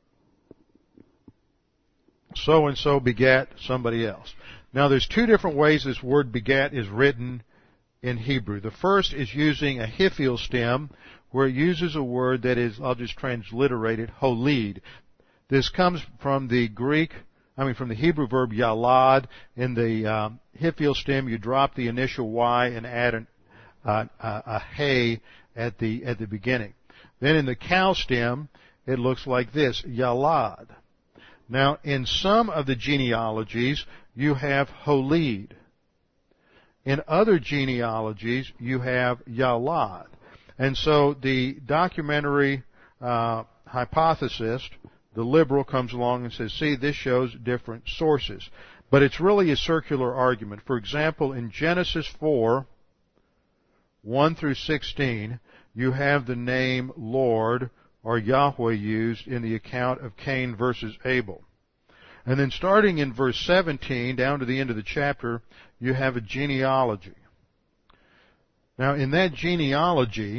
So-and-so begat somebody else. Now, there's 2 different ways this word begat is written in Hebrew. The first is using a hiphil stem, where it uses a word that is, I'll just transliterate it, holid. This comes from the from the Hebrew verb yalad. In the hiphil stem, you drop the initial Y and add a hey at the beginning. Then in the cow stem, it looks like this, yalad. Now, in some of the genealogies, you have holid. In other genealogies, you have yalad. And so the documentary hypothesist, the liberal, comes along and says, see, this shows different sources. But it's really a circular argument. For example, in Genesis 4, 1 through 16, you have the name Lord or Yahweh used in the account of Cain versus Abel. And then starting in verse 17 down to the end of the chapter, you have a genealogy. Now, in that genealogy,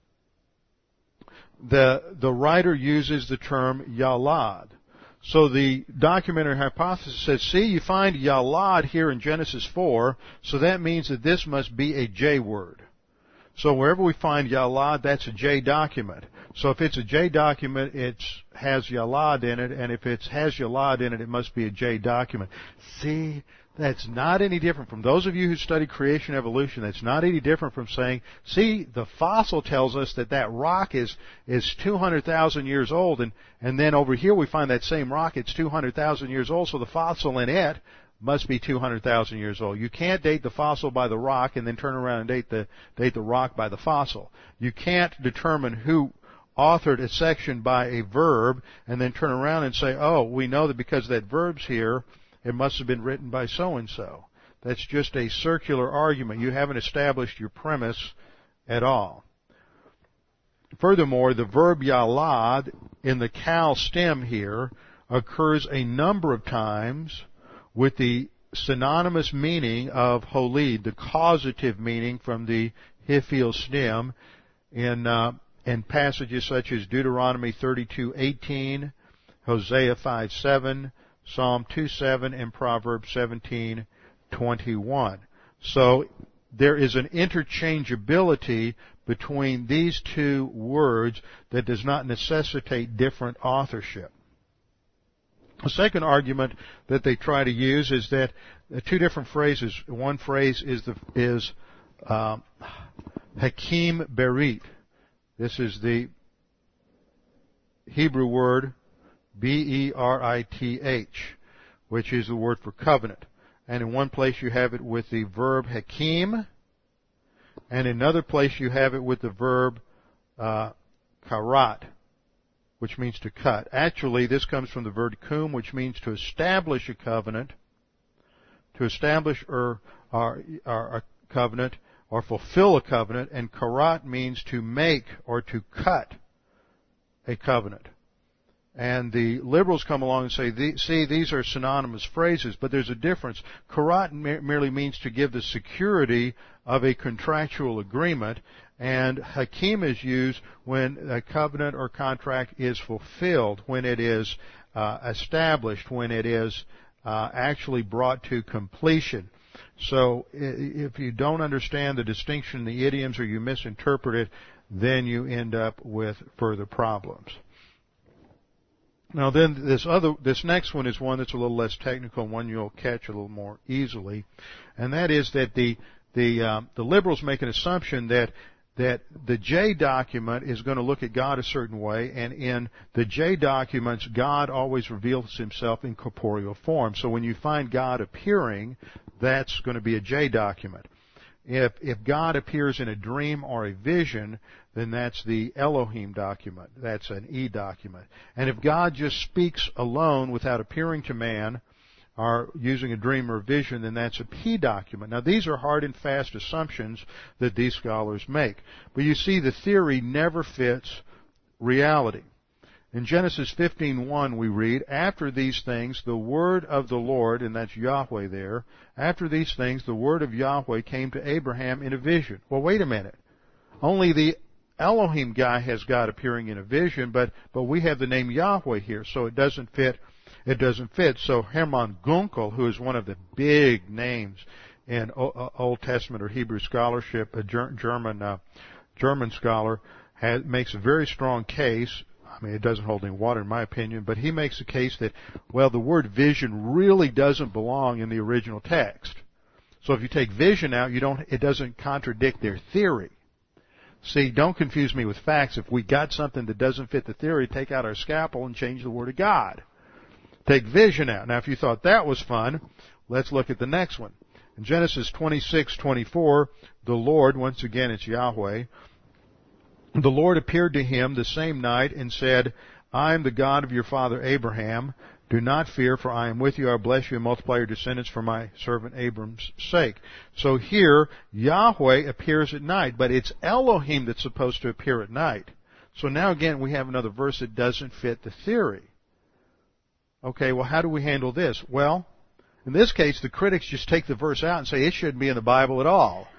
the writer uses the term Yalad. So the documentary hypothesis says, see, you find Yalad here in Genesis 4, so that means that this must be a J word. So wherever we find Yalad, that's a J document. So if it's a J document, it has Yalad in it, and if it has Yalad in it, it must be a J document. See, that's not any different from those of you who study creation evolution. That's not any different from saying, see, the fossil tells us that rock is 200,000 years old, and then over here we find that same rock, it's 200,000 years old, so the fossil in it must be 200,000 years old. You can't date the fossil by the rock and then turn around and date the rock by the fossil. You can't determine who authored a section by a verb and then turn around and say, oh, we know that because that verb's here, it must have been written by so-and-so. That's just a circular argument. You haven't established your premise at all. Furthermore, the verb yalad in the kal stem here occurs a number of times with the synonymous meaning of holid, the causative meaning from the hiphil stem in passages such as Deuteronomy 32:18, Hosea 5:7, Psalm 2:7, and Proverbs 17:21. So there is an interchangeability between these 2 words that does not necessitate different authorship. The second argument that they try to use is that 2 different phrases. One phrase is Hakim Berit. This is the Hebrew word B-E-R-I-T-H, which is the word for covenant. And in one place you have it with the verb hakim, and in another place you have it with the verb karat, which means to cut. Actually, this comes from the verb kum, which means to establish a covenant, to establish a covenant, or fulfill a covenant, and karat means to make or to cut a covenant. And the liberals come along and say, see, these are synonymous phrases, but there's a difference. Karat merely means to give the security of a contractual agreement, and hakim is used when a covenant or contract is fulfilled, when it is established, when it is actually brought to completion. So if you don't understand the distinction in the idioms or you misinterpret it, then you end up with further problems. Now then, this next one is one that's a little less technical, and one you'll catch a little more easily, and that is that the liberals make an assumption that the J document is going to look at God a certain way, and in the J documents, God always reveals himself in corporeal form. So when you find God appearing, that's going to be a J document. If God appears in a dream or a vision, then that's the Elohim document. That's an E document. And if God just speaks alone without appearing to man or using a dream or vision, then that's a P document. Now these are hard and fast assumptions that these scholars make. But you see, the theory never fits reality. In Genesis 15:1 we read, after these things the word of the Lord, and that's Yahweh there, after these things the word of Yahweh came to Abraham in a vision. Well, wait a minute. Only the Elohim guy has God appearing in a vision, but we have the name Yahweh here, so it doesn't fit. It doesn't fit. So Hermann Gunkel, who is one of the big names in Old Testament or Hebrew scholarship, a German scholar, makes a very strong case. I mean, it doesn't hold any water in my opinion, but he makes a case that, well, the word vision really doesn't belong in the original text. So if you take vision out, it doesn't contradict their theory. See, don't confuse me with facts. If we got something that doesn't fit the theory, take out our scalpel and change the word of God. Take vision out. Now, if you thought that was fun, let's look at the next one. In Genesis 26:24, the Lord, once again it's Yahweh, the Lord appeared to him the same night and said, I am the God of your father Abraham. Do not fear, for I am with you. I will bless you and multiply your descendants for my servant Abram's sake. So here, Yahweh appears at night, but it's Elohim that's supposed to appear at night. So now again, we have another verse that doesn't fit the theory. Okay, well, how do we handle this? Well, in this case, the critics just take the verse out and say it shouldn't be in the Bible at all.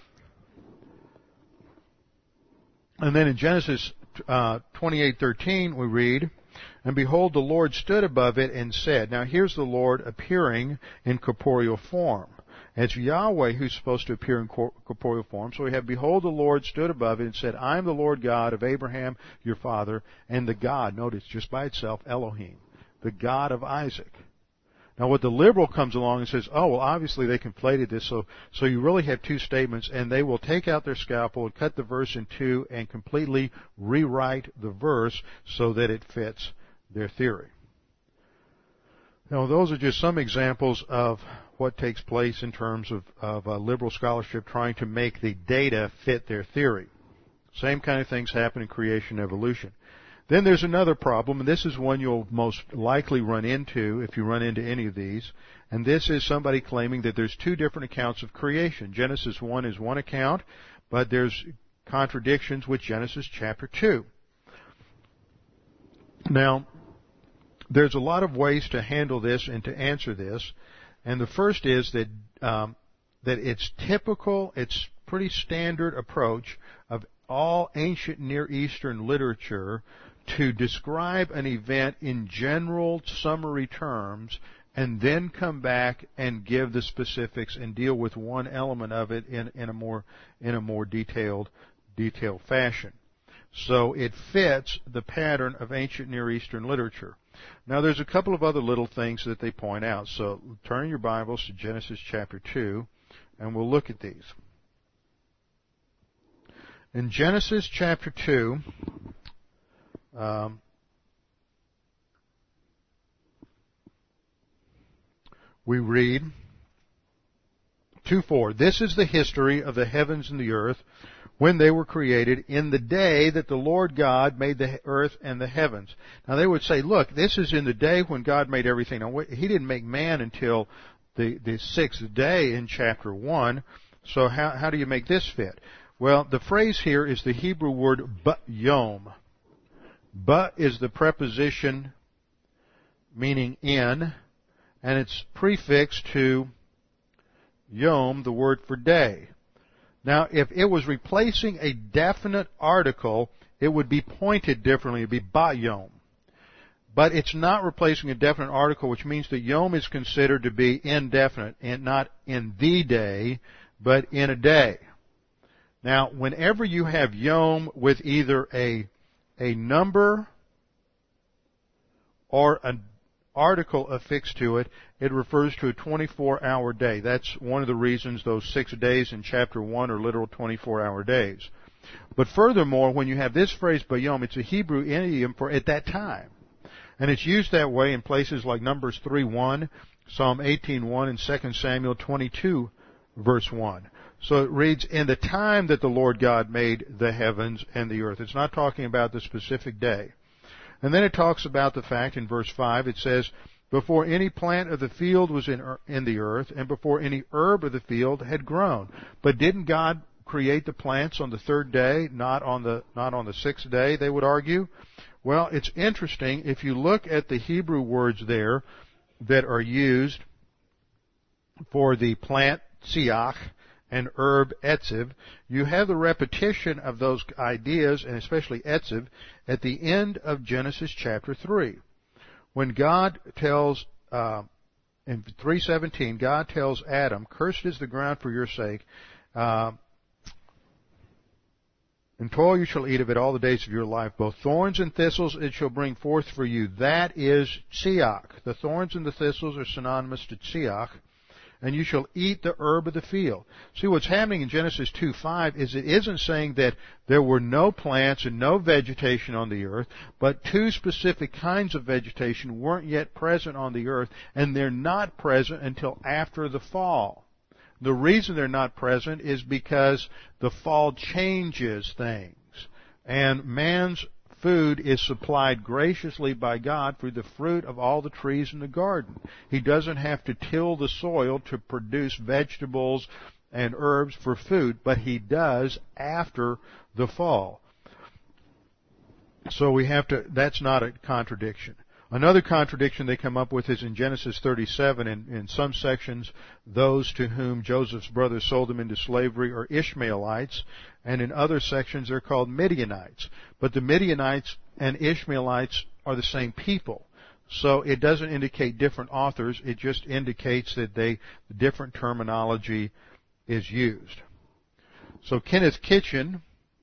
And then in Genesis 28:13 we read, and behold, the Lord stood above it and said, now here's the Lord appearing in corporeal form. It's Yahweh who's supposed to appear in corporeal form. So we have, behold, the Lord stood above it and said, I am the Lord God of Abraham, your father, and the God, notice just by itself, Elohim, the God of Isaac. Now what the liberal comes along and says, oh, well, obviously they conflated this, so you really have two statements, and they will take out their scalpel and cut the verse in two and completely rewrite the verse so that it fits their theory. Now those are just some examples of what takes place in terms of liberal scholarship trying to make the data fit their theory. Same kind of things happen in creation and evolution. Then there's another problem, and this is one you'll most likely run into if you run into any of these, and this is somebody claiming that there's two different accounts of creation. Genesis 1 is one account, but there's contradictions with Genesis chapter 2. Now, there's a lot of ways to handle this and to answer this, and the first is that it's typical, it's pretty standard approach of all ancient Near Eastern literature to describe an event in general summary terms and then come back and give the specifics and deal with one element of it in a more detailed fashion. So it fits the pattern of ancient Near Eastern literature. Now there's a couple of other little things that they point out. So turn your Bibles to Genesis chapter 2 and we'll look at these. In Genesis chapter 2, we read 2:4, this is the history of the heavens and the earth when they were created in the day that the Lord God made the earth and the heavens. Now they would say, look, this is in the day when God made everything. Now, He didn't make man until the sixth day in chapter 1. So how do you make this fit? Well, the phrase here is the Hebrew word b'yom. Ba is the preposition meaning in, and it's prefixed to yom, the word for day. Now, if it was replacing a definite article, it would be pointed differently. It would be ba'yom. But it's not replacing a definite article, which means that yom is considered to be indefinite, and not in the day, but in a day. Now, whenever you have yom with either a number or an article affixed to it, it refers to a 24-hour day. That's one of the reasons those 6 days in chapter 1 are literal 24-hour days. But furthermore, when you have this phrase b'yom, it's a Hebrew idiom for at that time. And it's used that way in places like Numbers 3:1, Psalm 18:1, and 2 Samuel 22, verse 1. So it reads, in the time that the Lord God made the heavens and the earth. It's not talking about the specific day. And then it talks about the fact in verse 5, it says, before any plant of the field was in the earth, and before any herb of the field had grown. But didn't God create the plants on the third day, not on the sixth day, they would argue? Well, it's interesting. If you look at the Hebrew words there that are used for the plant tziach and herb etziv, you have the repetition of those ideas, and especially etziv, at the end of Genesis chapter 3. When God tells, in 3:17, God tells Adam, cursed is the ground for your sake, in toil you shall eat of it all the days of your life. Both thorns and thistles it shall bring forth for you. That is tziach. The thorns and the thistles are synonymous to tziach. And you shall eat the herb of the field. See, what's happening in Genesis 2:5 is it isn't saying that there were no plants and no vegetation on the earth, but two specific kinds of vegetation weren't yet present on the earth, and they're not present until after the fall. The reason they're not present is because the fall changes things. And man's food is supplied graciously by God through the fruit of all the trees in the garden. He doesn't have to till the soil to produce vegetables and herbs for food, but he does after the fall. So that's not a contradiction. Another contradiction they come up with is in Genesis 37. In some sections, those to whom Joseph's brothers sold him into slavery are Ishmaelites, and in other sections they're called Midianites. But the Midianites and Ishmaelites are the same people. So it doesn't indicate different authors, it just indicates that different terminology is used. So Kenneth Kitchen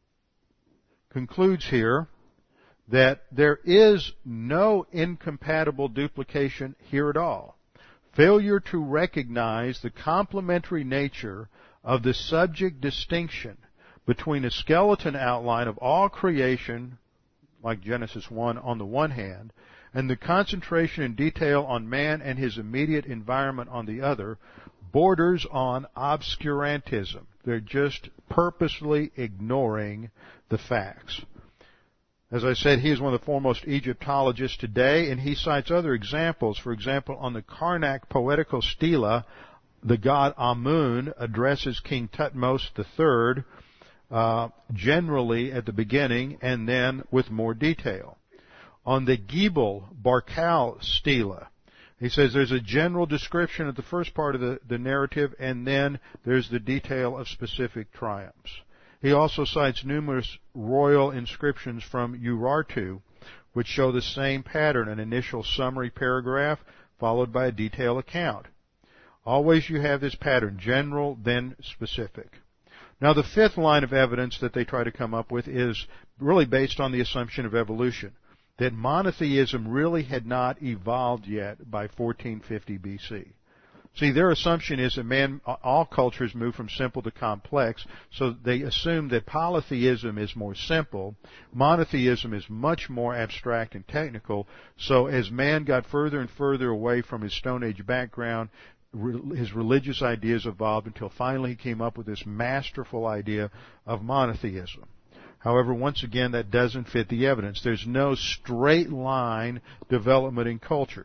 concludes here that there is no incompatible duplication here at all. Failure to recognize the complementary nature of the subject distinction between a skeleton outline of all creation, like Genesis 1 on the one hand, and the concentration in detail on man and his immediate environment on the other, borders on obscurantism. They're just purposely ignoring the facts. As I said, he is one of the foremost Egyptologists today, and he cites other examples. For example, on the Karnak poetical stela, the god Amun addresses King Thutmose III generally at the beginning and then with more detail. On the Gebel Barkal stela, he says there's a general description of the first part of the narrative, and then there's the detail of specific triumphs. He also cites numerous royal inscriptions from Urartu, which show the same pattern, an initial summary paragraph followed by a detailed account. Always you have this pattern, general, then specific. Now the fifth line of evidence that they try to come up with is really based on the assumption of evolution, that monotheism really had not evolved yet by 1450 BC. See, their assumption is that all cultures move from simple to complex, so they assume that polytheism is more simple, monotheism is much more abstract and technical, so as man got further and further away from his Stone Age background, his religious ideas evolved until finally he came up with this masterful idea of monotheism. However, once again, that doesn't fit the evidence. There's no straight line development in cultures.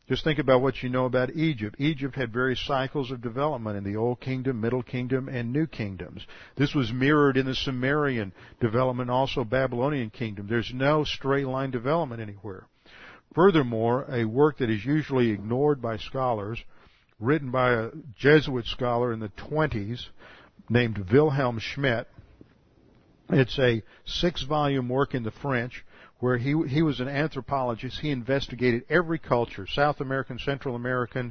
Just think about what you know about Egypt. Egypt had various cycles of development in the Old Kingdom, Middle Kingdom, and New Kingdoms. This was mirrored in the Sumerian development, also Babylonian Kingdom. There's no straight line development anywhere. Furthermore, a work that is usually ignored by scholars, written by a Jesuit scholar in the 20s named Wilhelm Schmidt. It's a 6-volume work in the French where he was an anthropologist. He investigated every culture, South American, Central American,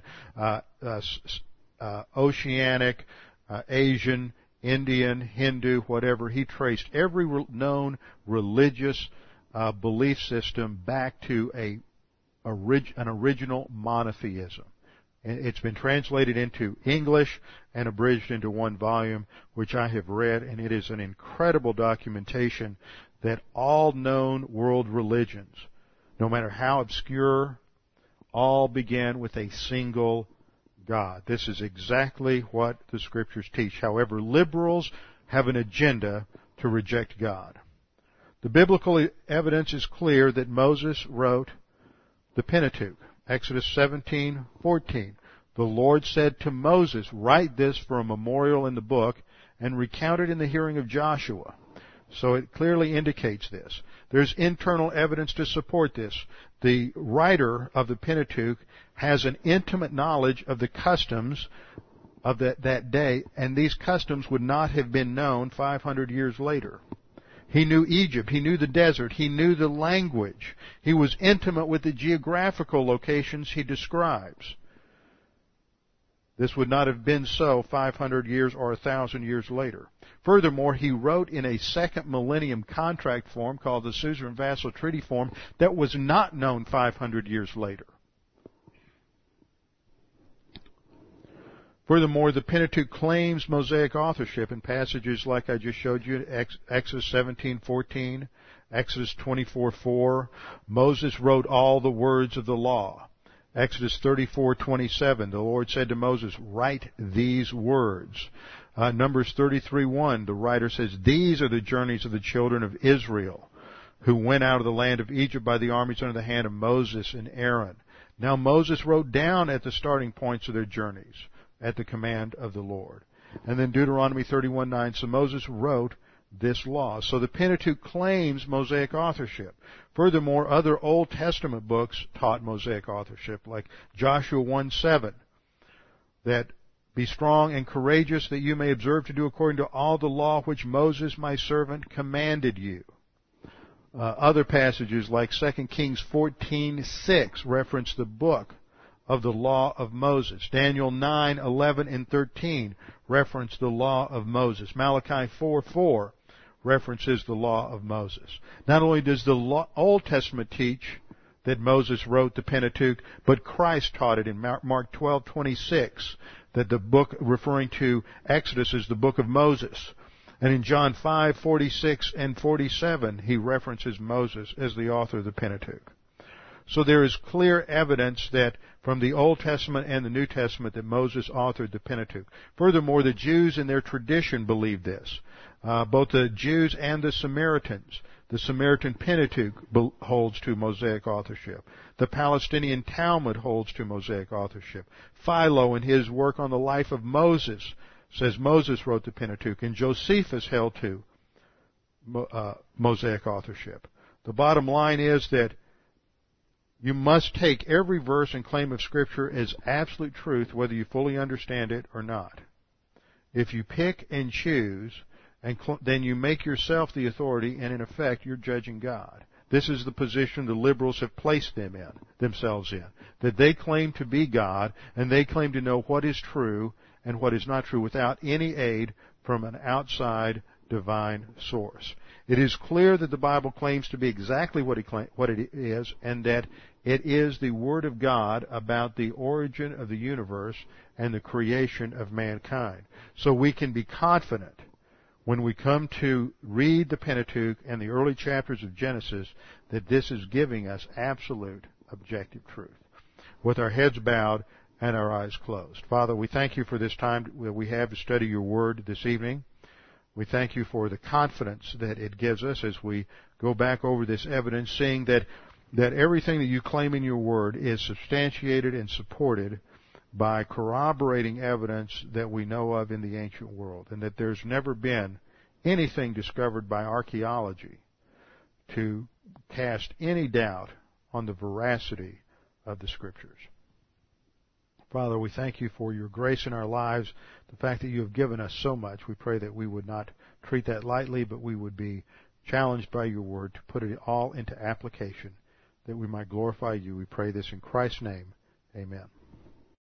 Oceanic, Asian, Indian, Hindu, whatever. He traced every known religious belief system back to an original monotheism. It's been translated into English and abridged into 1 volume, which I have read, and it is an incredible documentation that all known world religions, no matter how obscure, all began with a single God. This is exactly what the Scriptures teach. However, liberals have an agenda to reject God. The biblical evidence is clear that Moses wrote the Pentateuch. Exodus 17:14. The Lord said to Moses, "Write this for a memorial in the book and recount it in the hearing of Joshua." So it clearly indicates this. There's internal evidence to support this. The writer of the Pentateuch has an intimate knowledge of the customs of that day, and these customs would not have been known 500 years later. He knew Egypt. He knew the desert. He knew the language. He was intimate with the geographical locations he describes. This would not have been so 500 years or 1,000 years later. Furthermore, he wrote in a second millennium contract form called the Suzerain Vassal Treaty Form that was not known 500 years later. Furthermore, the Pentateuch claims Mosaic authorship in passages like I just showed you, Exodus 17:14, Exodus 24:4. Moses wrote all the words of the law. Exodus 34:27, the Lord said to Moses, "Write these words." Numbers 33:1, the writer says, "These are the journeys of the children of Israel, who went out of the land of Egypt by the armies under the hand of Moses and Aaron." Now Moses wrote down at the starting points of their journeys, at the command of the Lord. And then Deuteronomy 31:9, so Moses wrote this law. So the Pentateuch claims Mosaic authorship. Furthermore, other Old Testament books taught Mosaic authorship, like Joshua 1:7, that be strong and courageous, that you may observe to do according to all the law which Moses my servant commanded you. Other passages like 2 Kings 14:6 reference the book of the law of Moses. Daniel 9:11 and 13 reference the law of Moses. Malachi 4:4 references the law of Moses. Not only does the Old Testament teach that Moses wrote the Pentateuch, but Christ taught it in Mark 12:26, that the book referring to Exodus is the book of Moses. And in John 5:46 and 47, he references Moses as the author of the Pentateuch. So there is clear evidence that from the Old Testament and the New Testament that Moses authored the Pentateuch. Furthermore, the Jews in their tradition believe this. Both the Jews and the Samaritans. The Samaritan Pentateuch holds to Mosaic authorship. The Palestinian Talmud holds to Mosaic authorship. Philo, in his work on the life of Moses, says Moses wrote the Pentateuch, and Josephus held to Mosaic authorship. The bottom line is that you must take every verse and claim of Scripture as absolute truth, whether you fully understand it or not. If you pick and choose, then you make yourself the authority, and in effect, you're judging God. This is the position the liberals have placed themselves in, that they claim to be God, and they claim to know what is true and what is not true without any aid from an outside divine source. It is clear that the Bible claims to be exactly what it is, and that it is the Word of God about the origin of the universe and the creation of mankind. So we can be confident when we come to read the Pentateuch and the early chapters of Genesis that this is giving us absolute objective truth. With our heads bowed and our eyes closed. Father, we thank you for this time that we have to study your Word this evening. We thank you for the confidence that it gives us as we go back over this evidence, seeing that that everything that you claim in your word is substantiated and supported by corroborating evidence that we know of in the ancient world, and that there's never been anything discovered by archaeology to cast any doubt on the veracity of the Scriptures. Father, we thank you for your grace in our lives, the fact that you have given us so much. We pray that we would not treat that lightly, but we would be challenged by your word to put it all into application, that we might glorify you. We pray this in Christ's name. Amen.